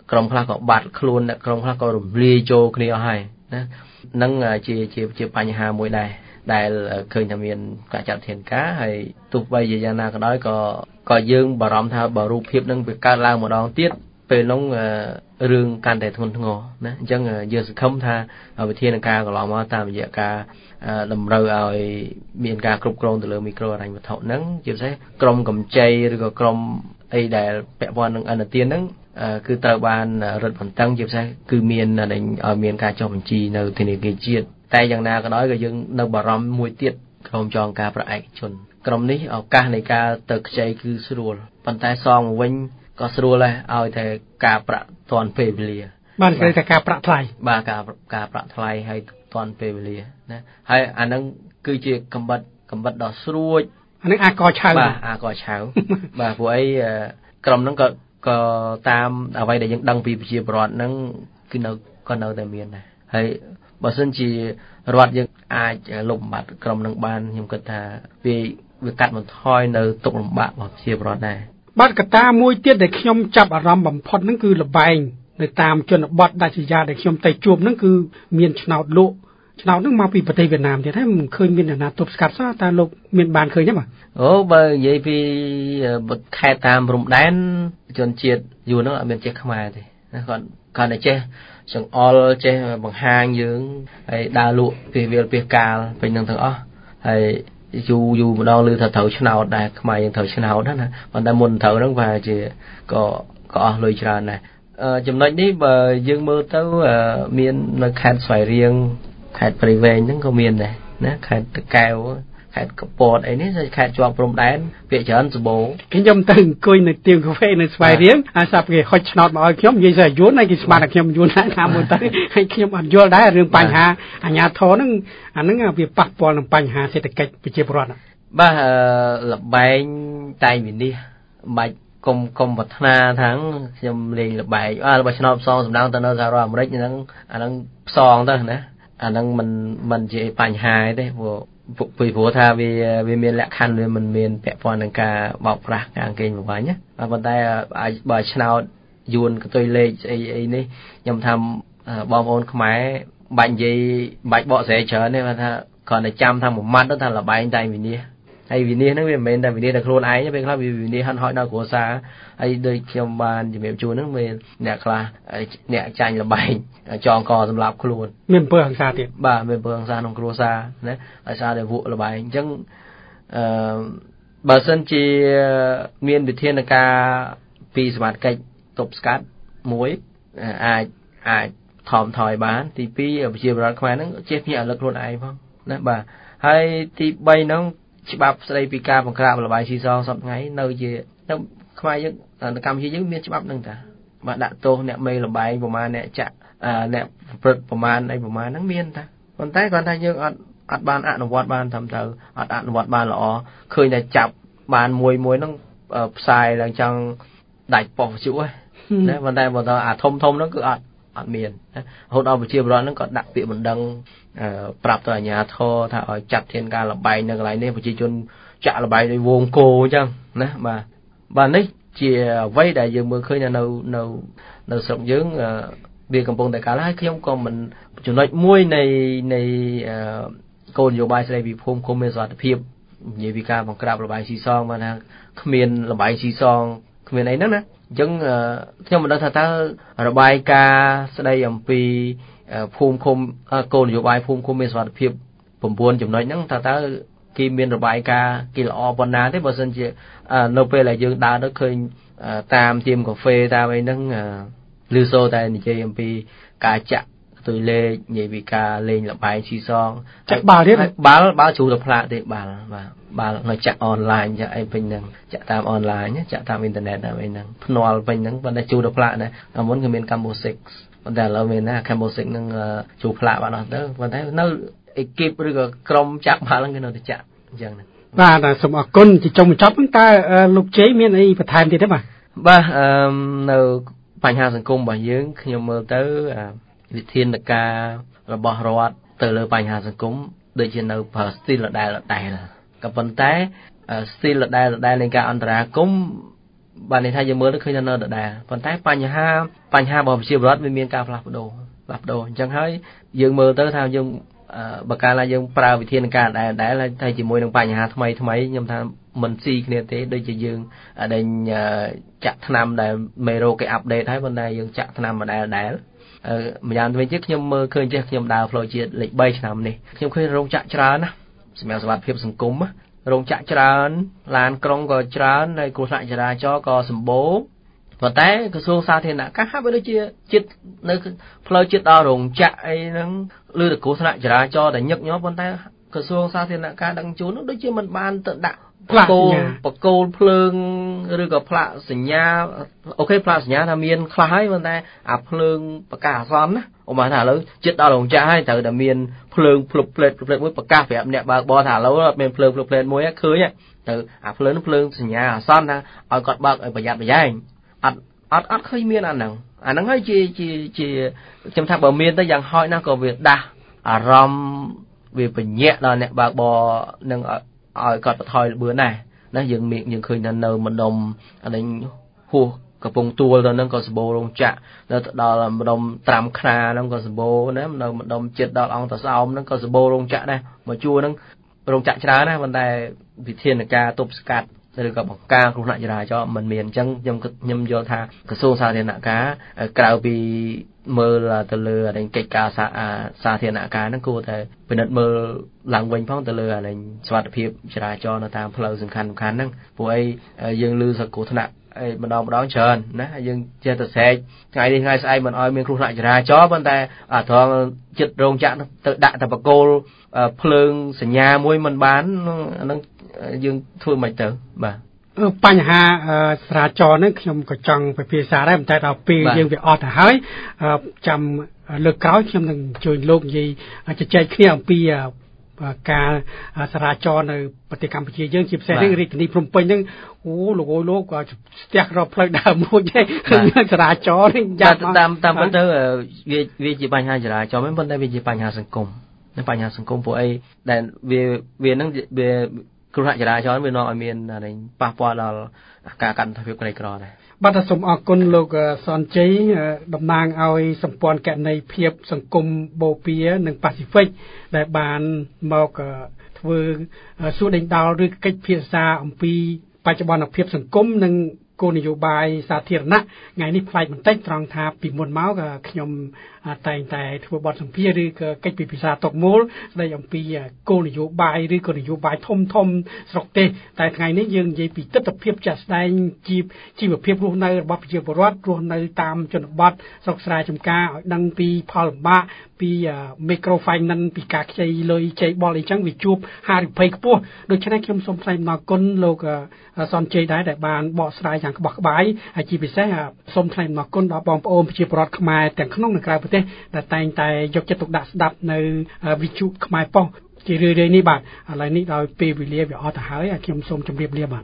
ក្រុមខ្លះក៏បាត់ខ្លួនអ្នកក្រុមខ្លះក៏រំលាយចូលគ្នាអស់ហើយណានឹងជាបញ្ហាមួយដែរដែលឃើញថាមានការចាត់ធានការហើយទោះបីជាយ៉ាងណាក៏ដោយក៏យើងបារម្ភថាបើរូបភាពនឹងវាកើតឡើងម្ដងទៀតពេលនោះរឿងកាន់តែធ្ងន់ធ្ងរណាអញ្ចឹងយើងសង្ឃឹមថាវិធានការកន្លងមកតាមរយៈការតម្រូវឲ្យមានការគ្រប់គ្រងទៅលើមីក្រូហិរញ្ញវត្ថុហ្នឹងជាពិសេសក្រុមកម្ចីឬក៏ក្រុមអីដែលពាក់ព័ន្ធនឹងឥណទានហ្នឹងគឺត្រូវបានរឹតបន្តឹងជាពិសេសគឺមានឲ្យមានការចុះបញ្ជីនៅធនាគារជាតិតែយ៉ាងណាក៏ដោយក៏យើងនៅបារម្ភមួយទៀតក្រុមចងការប្រាក់ឯកជនក្រុមនេះឱកាសនៃការទៅខ្ចីគឺស្រួលប៉ុន្តែសងវិញក៏ស្រួលដែរឲ្យតែការប្រាក់ទាន់ពេលវេលាបានគេថាការប្រាក់ថ្លៃបាទការប្រាក់ថ្លៃឲ្យទាន់ពេលវេលាណាហើយអាហ្នឹងគឺជាកំបិតដ៏ស្រួចអាហ្នឹងអាកឆៅបាទអាកឆៅបាទព្រោះអីក្រុមហ្នឹងក៏តាមអ្វីដែលយើងដឹងពីប្រជាពលរដ្ឋហ្នឹងគឺនៅតែមានដែរហើយបើសិនជារដ្ឋយើងអាចលុបបំបាត់ក្រុមហ្នឹងបានខ្ញុំគិតថាវាកាត់បន្ថយនៅទុក្ខលំបាករបស់ប្រជាពលរដ្ឋដែរបាទកត្តាមួយទៀតដែលខ្ញុំចាប់អារម្មណ៍បំផុតហ្នឹងគឺលបែងនៅតាមជនបទដាច់ស្រយាលដែលខ្ញុំទៅជួបហ្នឹងគឺមានឆ្នោតលក់ឆ្នោតហ្នឹងមកពីប្រទេសវៀតណាមទៀតហើយមិនឃើញមានអ្នកណាទប់ស្កាត់សោះតើលោកមានបានឃើញទេបាទអូបើនិយាយពីខេត្តតាមព្រំដែនជនជាតិយួនហ្នឹងអត់មានចេះខ្មែរទេណាគាត់តែចេះចង្អុលចេះបង្ហាញយើងហើយដើរលក់ពីវាលពីកាលពេញហ្នឹងទាំងអស់ហើយយូរម្ដងឮថាត្រូវឆ្នោតដែរខ្មែរយើងត្រូវឆ្នោតណាប៉ុន្តែមុនត្រូវហ្នឹងប្រហែលជាក៏អស់លុយច្រើនដែរចំណុចនេះបើយើងមើលទៅមាននៅខេត្តស្វាយរៀងខេត្តព្រៃវែងហ្នឹងក៏មានដែរណាខេត្តតាកែវខេត្តកពតអីនេះខេត្តជាប់ព្រំដែនពាក្យច្រើនសម្បូរខ្ញុំទៅអង្គុយនៅទៀងកាហ្វេនៅស្វាយរៀងអាសាប់គេហុចឆ្នោតមកឲ្យខ្ញុំនិយាយថាយួនហើយគេស្មានថាខ្ញុំយួនណាមួយទៅហើយខ្ញុំអត់យល់ដែររឿងបញ្ហាអាញាធរហ្នឹងអាហ្នឹងវាប៉ះពាល់នឹងបញ្ហាសេដ្ឋកិច្ចប្រជាពលរដ្ឋបាទលបែងតែងវិនិច្ឆ័យបាច់កុំប្រាថ្នាថាខ្ញុំលេងលបែងរបស់ឆ្នោតផ្សងសំដៅទៅនៅសហរដ្ឋអាមេរិកហ្នឹងអាហ្នឹងផ្សងទៅណាអាហ្នឹងមិនជាបញ្ហាទេព្រោះថាវាមានលក្ខខណ្ឌវាមិនមានពាក់ព័ន្ធនឹងការបោកប្រាស់ការកេងប្រវ័ញ្ចណាប៉ុន្តែបើឆ្នោតយួនកតុយលេខអីនេះខ្ញុំថាបងប្អូនខ្មែរបាច់និយាយបាច់បកស្រាយច្រើនទេគាត់ថាគ្រាន់តែចាំថាមួយម៉ាត់ទៅថាលបែងតែវិនិច្ឆ័យហើយវិនិច្ឆ័យហ្នឹងវាមិនមែនតែវិនិច្ឆ័យតែខ្លួនឯងទេពេលខ្លះវាវិនិច្ឆ័យហិនហោចដល់គ្រួសារហើយដូចខ្ញុំបានជំរាបជូនហ្នឹងមានអ្នកខ្លះអ្នកចាញ់លបែងចងកសម្រាប់ខ្លួនមានអំពើហិង្សាទៀតបាទមានអំពើហិង្សាក្នុងគ្រួសារណាដោយសារតែវក់លបែងអញ្ចឹងបើសិនជាមានវិធានការពីសមាជិកទប់ស្កាត់មួយអាចថមថយបានទី2ប្រជាពលរដ្ឋខ្មែរហ្នឹងចេះភ្ញាក់រលឹកខ្លួនឯងផងណាបាទហើយទី3ហ្នឹងច្បាប់ស្តីពីការបង្ក្រាបលបែងស៊ីសងសប្តាហ៍ថ្ងៃនៅខ្មែរយើងនៅកម្ពុជាយើងមានច្បាប់ហ្នឹងតាបាទដាក់ទោសអ្នកមេលបែងប្រមាណអ្នកចាក់អ្នកប្រព្រឹត្តប្រមាណអីប្រមាណហ្នឹងមានតាប៉ុន្តែគាត់ថាយើងអត់បានអនុវត្តបានត្រឹមត្រូវអត់អនុវត្តបានល្អឃើញតែចាប់បានមួយហ្នឹងផ្សាយឡើងចង់ដាច់ប៉ុស្តិ៍ជុះណាប៉ុន្តែបើអាធំហ្នឹងគឺអត់មានណារហូតដល់ប្រជាពលរដ្ឋហ្នឹងក៏ដាក់ពាក្យបណ្ដឹងប្រាប់ទៅអាជ្ញាធរថាឲ្យចាត់ធានការលបែងនៅកន្លែងនេះប្រជាជនចាក់លបែងដោយវងគោអញ្ចឹងណាបាទនេះជាអ្វីដែលយើងមើលឃើញនៅស្រុកយើងវាកំពុងតែកើតហើយខ្ញុំក៏មិនចំណុចមួយនៃគោលនយោបាយស្តីពីភូមិឃុំមានសុខភាពនិយាយពីការបង្ក្រាបលបែងស៊ីសងមកថាគ្មានលបែងស៊ីសងគ្មានអីហ្នឹងណាអញ្ចឹងខ្ញុំមិនដឹងថាតើរបាយការណ៍ស្តីអំពីភូមិឃុំគោលនយោបាយភូមិឃុំមានសុខភាព9ចំណុចហ្នឹងតើគេមានរបាយការណ៍គេល្អប៉ុណ្ណាទេបើសិនជានៅពេលដែលយើងដើរទៅឃើញតាមទៀមកាហ្វេតាមអីហ្នឹងឬសូតែនិយាយអំពីការចាក់ទុយលេខនិយាយពីការលេងលបែងស៊ីសងចាក់បាល់ទៀតបាល់ជ្រូកទៅផ្លាកទេបាល់នៅចាក់អនឡាញចាក់អីពេញហ្នឹងចាក់តាមអនឡាញចាក់តាមអ៊ីនធឺណិតតាមអីហ្នឹងភ្នាល់ពេញហ្នឹងប៉ុន្តែជ្រូកទៅផ្លាកណាមុនគឺមាន Cambo 6ប៉ុន្តែឥឡូវមានណា Cambo 6ហ្នឹងជ្រូកផ្លាកបាត់អស់ទៅប៉ុន្តែនៅអេគីបឬក៏ក្រុមចាក់បាល់ហ្នឹងគេនៅតែចាក់អញ្ចឹងណាបាទសូមអរគុណជាចុងបញ្ចប់ហ្នឹងតើលោកជ័យមានអីបន្ថែមទៀតទេបាទនៅបញ្ហាសង្គមរបស់យើងខ្ញុំមើលទៅវិធានការរបស់រដ្ឋទៅលើបញ្ហាសង្គមដូចជានៅប្រើស្ទីលដដែលក៏ប៉ុន្តែស្ទីលដដែលនៃការអន្តរាគមន៍បានន័យថាយើងមើលទៅឃើញថានៅដដែលប៉ុន្តែបញ្ហារបស់ប្រជាពលរដ្ឋវាមានការផ្លាស់ប្ដូរអញ្ចឹងហើយយើងមើលទៅថាយើងបើកាលណាយើងប្រើវិធានការដែលតែជាមួយនឹងបញ្ហាថ្មីខ្ញុំថាមិនស៊ីគ្នាទេដូចជាយើងដែលចាក់ថ្នាំដែលមេរោគគេអាប់ដេតហើយប៉ុន្តែយើងចាក់ថ្នាំដដែលម្យ៉ាងវិញទៀតខ្ញុំមើលឃើញចេះខ្ញុំដើរផ្លូវជាតិលេខ3ឆ្នាំនេះខ្ញុំឃើញរោងចក្រច្រើនណាសម្រាប់សុវត្ថិភាពសង្គមរោងចក្រច្រើនឡានក្រុងក៏ច្រើនហើយគ្រោះថ្នាក់ចរាចរណ៍ក៏សម្បូរប៉ុន្តែក្រសួងសាធារណការហាក់បីដូចជាចិត្តនៅផ្លូវជាតិដល់រោងចក្រអីហ្នឹងឬទៅគ្រោះថ្នាក់ចរាចរណ៍តែញឹកញាប់ប៉ុន្តែក្រសួងសាធារណការដឹកជញ្ជូននោះដូចជាមិនបានទៅដាក់បកគោលភ្លើងឬក៏ផ្លាកសញ្ញាអូខេផ្លាកសញ្ញាថាមានខ្លះហើយប៉ុន្តែអាភ្លើងប្រកាសអាសន្នណាឧបមាថាឥឡូវចិត្តដល់រោងចក្រហើយត្រូវតែមានភ្លើងភ្លុបផ្លេតមួយប្រកាសប្រាប់អ្នកបើកបរថាឥឡូវអត់មានភ្លើងភ្លុបផ្លេតមួយឃើញទៅអាភ្លើងនោះភ្លើងសញ្ញាអាសន្នថាឲ្យគាត់បើកឲ្យប្រយ័ត្នប្រយែងអត់ឃើញមានអាហ្នឹងហើយជាខ្ញុំថាបើមានទៅយ៉ាងហោចណាស់ក៏វាដាស់អារម្មណ៍វាបញ្ញាក់ដល់អ្នកបើកបរនឹងឲ្យគាត់បន្ថយល្បឿនដែរណាយើងឃើញថានៅម្ដុំអានេះហួសកំពង់ទួលទៅហ្នឹងក៏សម្បូររោងចក្រនៅដល់ម្ដុំត្រាំខ្នាហ្នឹងក៏សម្បូរណានៅម្ដុំចិត្តដល់អង្គតសោមហ្នឹងក៏សម្បូររោងចក្រដែរមកជួរហ្នឹងរោងចក្រច្រើនណាប៉ុន្តែវិធានការទប់ស្កាត់ឬក៏បង្ការគ្រោះថ្នាក់ចរាចរណ៍មិនមានអញ្ចឹងខ្ញុំយល់ថាក្រសួងសាធារណការក្រៅពីមើលទៅលើអាកិច្ចការសាធារណការហ្នឹងគួរតែពិនិត្យមើលឡើងវិញផងទៅលើអាសុវត្ថិភាពចរាចរណ៍នៅតាមផ្លូវសំខាន់ហ្នឹងព្រោះអីយើងឮសគ្រោះថ្នាក់ម្ដងច្រើនណាយើងចេះតែស្រែកថ្ងៃនេះថ្ងៃស្អែកមិនឲ្យមានគ្រោះថ្នាក់ចរាចរណ៍ប៉ុន្តែត្រង់ចិត្តរោងចក្រទៅដាក់តែបកគោលភ្លើងសញ្ញាមួយមិនបានអាហ្នឹងយើងធ្វើមិនទៅបាទបញ្ហាចរាចរណ៍ហ្នឹងខ្ញុំក៏ចង់ពិភាក្សាដែរតែដល់ពេលយើងវាអត់ទៅហើយចាំលើកក្រោយខ្ញុំនឹងជួយលោកនិយាយជជែកគ្នាអំពីការចរាចរណ៍នៅប្រទេសកម្ពុជាយើងជាពិសេសនេះរាជធានីភ្នំពេញហ្នឹងអូលោកស្ទះរកផ្លូវដើរមួយទេមានចរាចរណ៍នេះយ៉ាងតាមពិតទៅវាជាបញ្ហាចរាចរណ៍មិនប៉ុន្តែវាជាបញ្ហាសង្គមព្រោះអីដែលវានឹងវាគ្រោះថ្នាក់ចរាចរណ៍វានាំឲ្យមានប៉ះពាល់ដល់ការកាត់បន្ថយភាពក្រីក្រដែរបាទសូមអរគុណលោកសនជ័យតំណាងឲ្យសម្ព័ន្ធគណនេយ្យភាពសង្គមបូព៌ានិងប៉ាស៊ីហ្វិកដែលបានមកធ្វើសួរដេញដោលឬកិច្ចពិភាក្សាអំពីបច្ចុប្បន្នភាពសង្គមនិងគោលនយោបាយសាធារណៈថ្ងៃនេះផ្លាយបន្តិចត្រង់ថាពីមុនមកខ្ញុំតែងតែធ្វើបទសម្ភាសន៍ឬក៏កិច្ចពិភាក្សាតកមូលស្ដីអំពីគោលនយោបាយឬក៏នយោបាយធំស្រុកទេសតែថ្ងៃនេះយើងនិយាយពីទស្សនវិជ្ជាជាក់ស្ដែងជីវភាពរស់នៅរបស់ប្រជាពលរដ្ឋរស់នៅតាមជនបទស្រុកស្រែចម្ការឲ្យដឹងពីផលលំបាកពី microfinance ពីការខ្ចីលុយខ្ចីបលអីចឹងវាជួបហានិភ័យខ្ពស់ដូច្នេះខ្ញុំសូមថ្លែងអំណរគុណលោកសនជ័យដែរដែលបានបកស្រាយយ៉ាងក្បោះក្បាយហើយជាពិសេសសូមថ្លែងអំណរគុណដល់បងប្អូនប្រជាពលរដ្ឋខ្មែរទាំងក្នុងនិងក្រៅប្រទេសដែលតែងតែយកចិត្តទុកដាក់ស្ដាប់នៅវិទ្យុខ្មែរប៉ុស្តិ៍ជារឿយៗនេះបាទឥឡូវនេះដោយពេលវេលាវាអត់ទៅហើយខ្ញុំសូមជម្រាបលាបាទ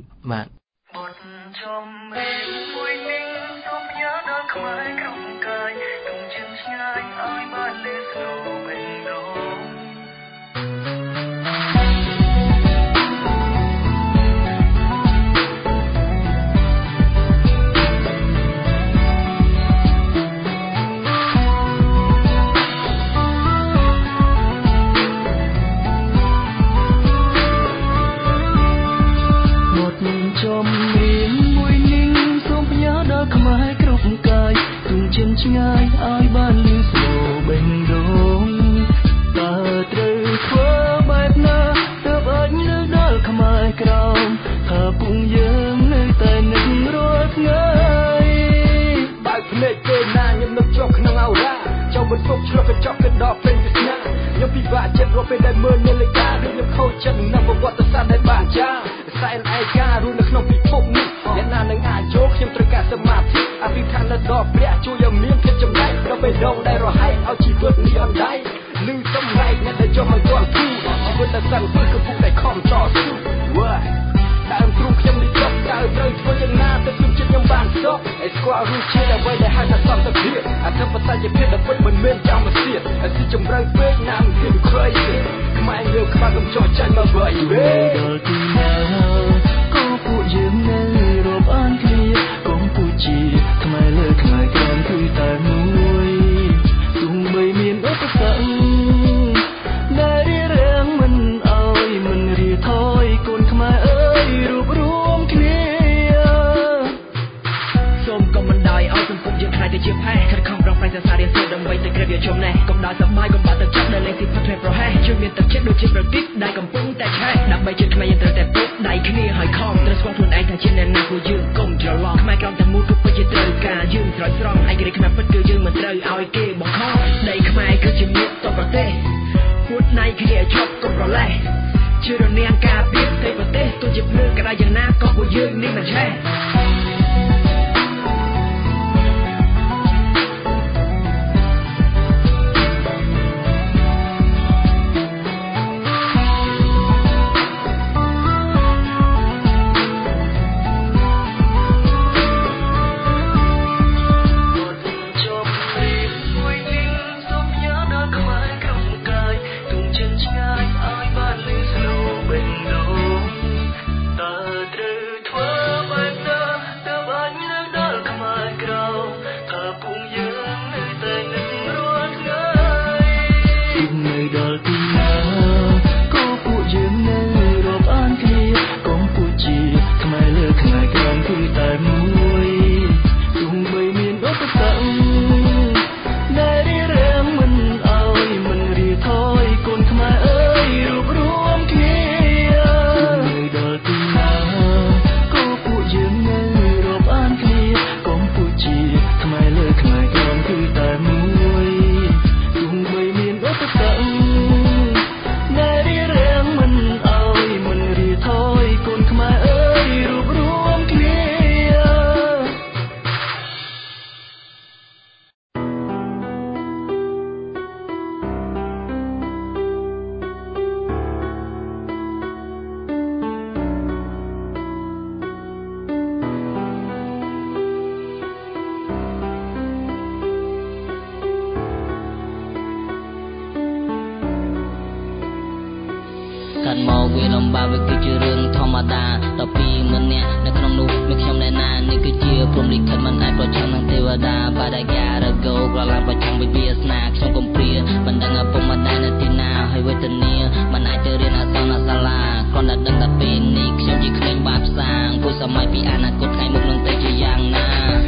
ឆ្ងាយឲ្យបានលឺស្នូបេងដូងតើត្រូវធ្វើបែបណាទើបអាចលើកដល់ខ្មែរក្រោមថាពុំយើងនៅតែនឹករាល់ថ្ងៃបើកភ្នែកពេលណាខ្ញុំនឹកជាប់ក្នុងអោរ៉ាចូលបន្ទប់ឆ្លុះកញ្ចក់កណ្ដោពេញវាសនាខ្ញុំពិបាកចិត្តរាល់ពេលដែលមើលនាឡិកាឬខ្ញុំខូចចិត្តនឹងប្រវត្តិសាស្ត្រដែលបានចាខ្សែឯការស់នៅក្នុងពិភពនេះអ្នកណានឹងអាចចូលខ្ញុំត្រូវការសមាធិអធិដ្ឋានដល់ព្រះជួយឲ្យមានភាពចំណែកដល់បេះដូងដែលរហែកឲ្យជីវិតនេះអណ្ដែតលឺសំឡេងអ្នកដែលចង់ឲ្យទាន់គូជីវិតដែលសង្ឃឹមគឺពុកដែលខំតស៊ូដើមទ្រូងខ្ញុំនេះចប់តើត្រូវធ្វើយ៉ាងណាទៅជួយចិត្តខ្ញុំបានសុខឲ្យស្គាល់រសជាតិអ្វីដែលហៅថាសន្តិភាពអធិបតេយ្យភាពដែលពិតមិនមានចំមកទៀតឲ្យស៊ីជម្រៅពេកណាមិនហ៊ាន crazy ខ្មែរយើងខ្វះកំចោះចាញ់មកវិញដល់ទីណាក៏ពួកយើងនៅរាប់អានគ្នាវាជុំណែកុំដល់សមាយកុំបាត់ទឹកចិត្តដែលលេងទីផាត់ប្រហែសជួយមានទឹកចិត្តដូចជាប្រទីបដែលកំពុងតែឆេះដើម្បីជួយថ្មីយើងត្រូវតែពុកដៃគ្នាហើយខំត្រូវស្គាល់ខ្លួនឯងថាជាអ្នកណាពួកយើងកុំច្រឡំខ្មែរក្រំតែមូលគឺពិតជាត្រូវការយើងស្រោចស្រង់ឯករាជ្យខ្មែរពិតគឺយើងមិនត្រូវឲ្យគេបង្ខំដីខ្មែរគឺជាមាតុតប្រទេសពួតណៃគ្នាឈប់កុំប្រឡែសជឿរនាងការពីផ្ទៃប្រទេសទោះជាភ្លើងក្តៅយ៉ាងណាក៏ពួកយើងនេះមិនឆេះកាត់មកវាលំបាកវាគឺជារឿងធម្មតាដល់ពីម្នាក់នៅក្នុងនោះមានខ្ញុំណែណានេះគឺជាព្រំលិខិតមិនអាចប្រឆាំងនឹងទេវតាបាដាយ៉ារកោក្រឡាំប្រឆាំងវិវាសនាខ្ញុំកំព្រាមិនដឹងឪពុកម្ដាយនៅទីណាហើយវេទនាមិនអាចទៅរៀនអក្សរនៅសាលាគ្រាន់តែដឹងថាពេលនេះខ្ញុំជាក្មេងបាបសាងព្រោះសម័យពីអនាគតថ្ងៃមុខនឹងទៅជាយ៉ាងណា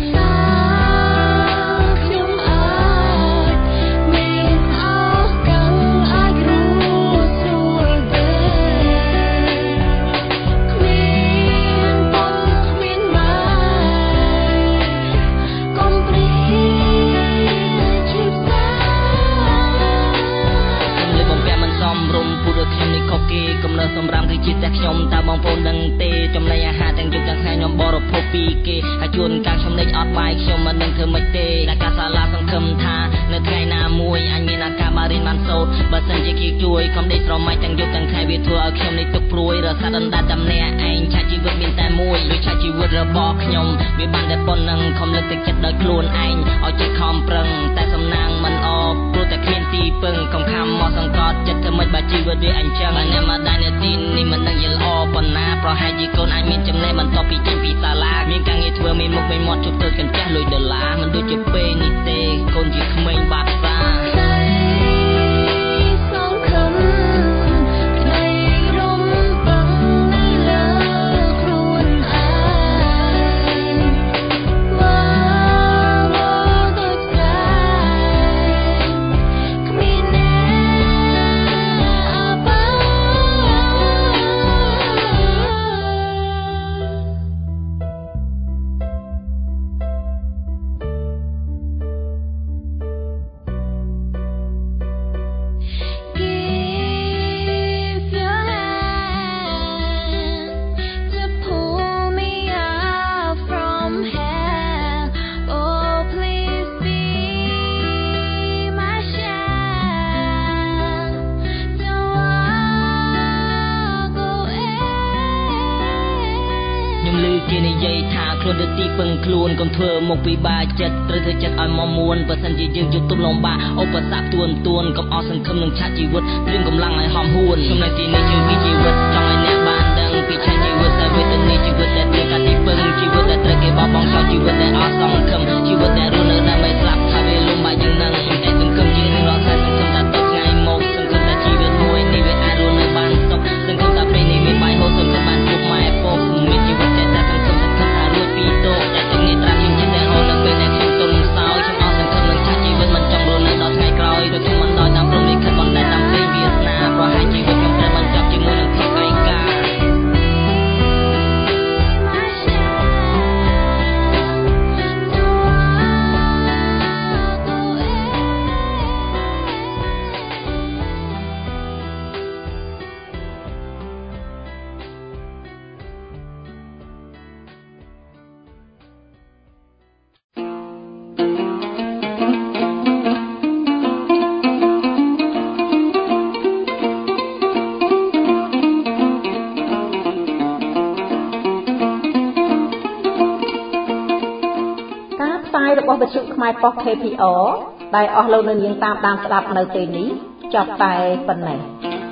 កំណើសម្រាប់គឺជាតែខ្ញុំតើបងប្អូនដឹងទេចំណីអាហារទាំងយប់ទាំងថ្ងៃខ្ញុំបរិភោគពីគេហើយជួនកាលខ្ញុំលេចអត់បាយខ្ញុំមិនដឹងធ្វើម៉េចទេអ្នកកាសាលាសង្ឃឹមថានៅថ្ងៃណាមួយអញមានឱកាសបានរៀនបានសូត្របើសិនជាគេជួយកុំដេកស្រមៃទាំងយប់ទាំងថ្ងៃវាធ្វើឲ្យខ្ញុំនេះទុកព្រួយរសាត់អណ្ដាតតែម្នាក់ឯងឆាជីវិតមានតែមួយដូចឆាជីវិតរបស់ខ្ញុំវាបានតែប៉ុណ្្នឹងខំលើកទឹកចិត្តដោយខ្លួនឯងឲ្យចេះខំប្រឹងតែសំណាងមិនអបព្រោះតែគ្មានទីពឹងកំខំមកសង្កត់ចិត្តធ្វើម៉េចបើជីវិតវាអញ្ចឹងអ្នកមកដែរនៅទីនេះមិនដឹងយល់ល្អប៉ុណ្ណាប្រហែលជាកូនអាចមានចំណេះបន្ទាប់ពីចេញពីសាលាមានការងារធ្វើមានមុខមានមាត់ជប់ទៅកញ្ចាស់លុយដុល្លារមិនដូចជាពេលនេះទេកូនជាក្មេងបាត់សាគេនិយាយថាខ្លួនទៅទីពឹងខ្លួនកុំធ្វើមុខពិបាកចិត្តត្រូវធ្វើចិត្តឲ្យមកមួនបើសិនជាយើងយកទុំលំបាកឧបសគ្គទួនកុំអស់សង្ឃឹមនឹងឆាជីវិតត្រៀមកម្លាំងឲ្យហំហួនខ្ញុំនៅទីនេះជួយពីជីវិតចង់ឲ្យអ្នកបានដឹងពីឆាជីវិតតែវេទនាជីវិតដែលត្រូវការទីពឹងជីវិតដែលត្រូវគេបោះបង់ចោលជីវិតដែលអស់សង្ឃឹមជីវិតដែលរស់នៅដើម្បីស្លាប់ថាវាលំបាកយ៉ាងណាតែសង្ឃឹមជារៀងរាល់ថ្ងៃសង្ឃឹមថាទៅថ្ងៃមកសង្ឃឹមថាជីវិតមួយនេះវាអាចរស់នៅបានសុខសង្ឃឹមថាពេលនេះមានបាយហូបសង្ឃឹមបានពុកម៉ែពុកមានជីវិតតែសង្ឃឹមថារួចពីតោតែទាំងនេះត្រាស់ខ្ញុំចិត្តតែហូរនៅពេលដែលខ្ញុំទុំសោយខ្ញុំអស់សង្ឃឹមនឹងឆាជីវិតមិនចង់រស់នៅដល់ថ្ងៃក្រោយរបស់វិទ្យុខ្មែរប៉ុស KPR ដែលអស់លោកអ្នកនាងតាមដានស្ដាប់នៅពេលនេះចប់តែប៉ុណ្ណេះ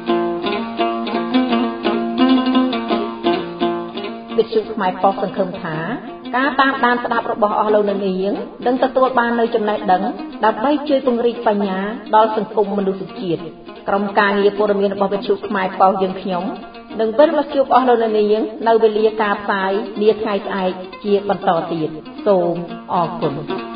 វិទ្យុខ្មែរប៉ុសសង្ឃឹមថាការតាមដានស្ដាប់របស់អស់លោកអ្នកនាងនឹងទទួលបាននូវចំណេះដឹងដើម្បីជួយពង្រីកបញ្ញាដល់សង្គមមនុស្សជាតិក្រុមការងារព័ត៌មានរបស់វិទ្យុខ្មែរប៉ុសយើងខ្ញុំនឹងវិលមកជួបអស់លោកអ្នកនាងនៅវេលាការផ្សាយនាថ្ងៃស្អែកជាបន្តទៀតសូមអរគុណ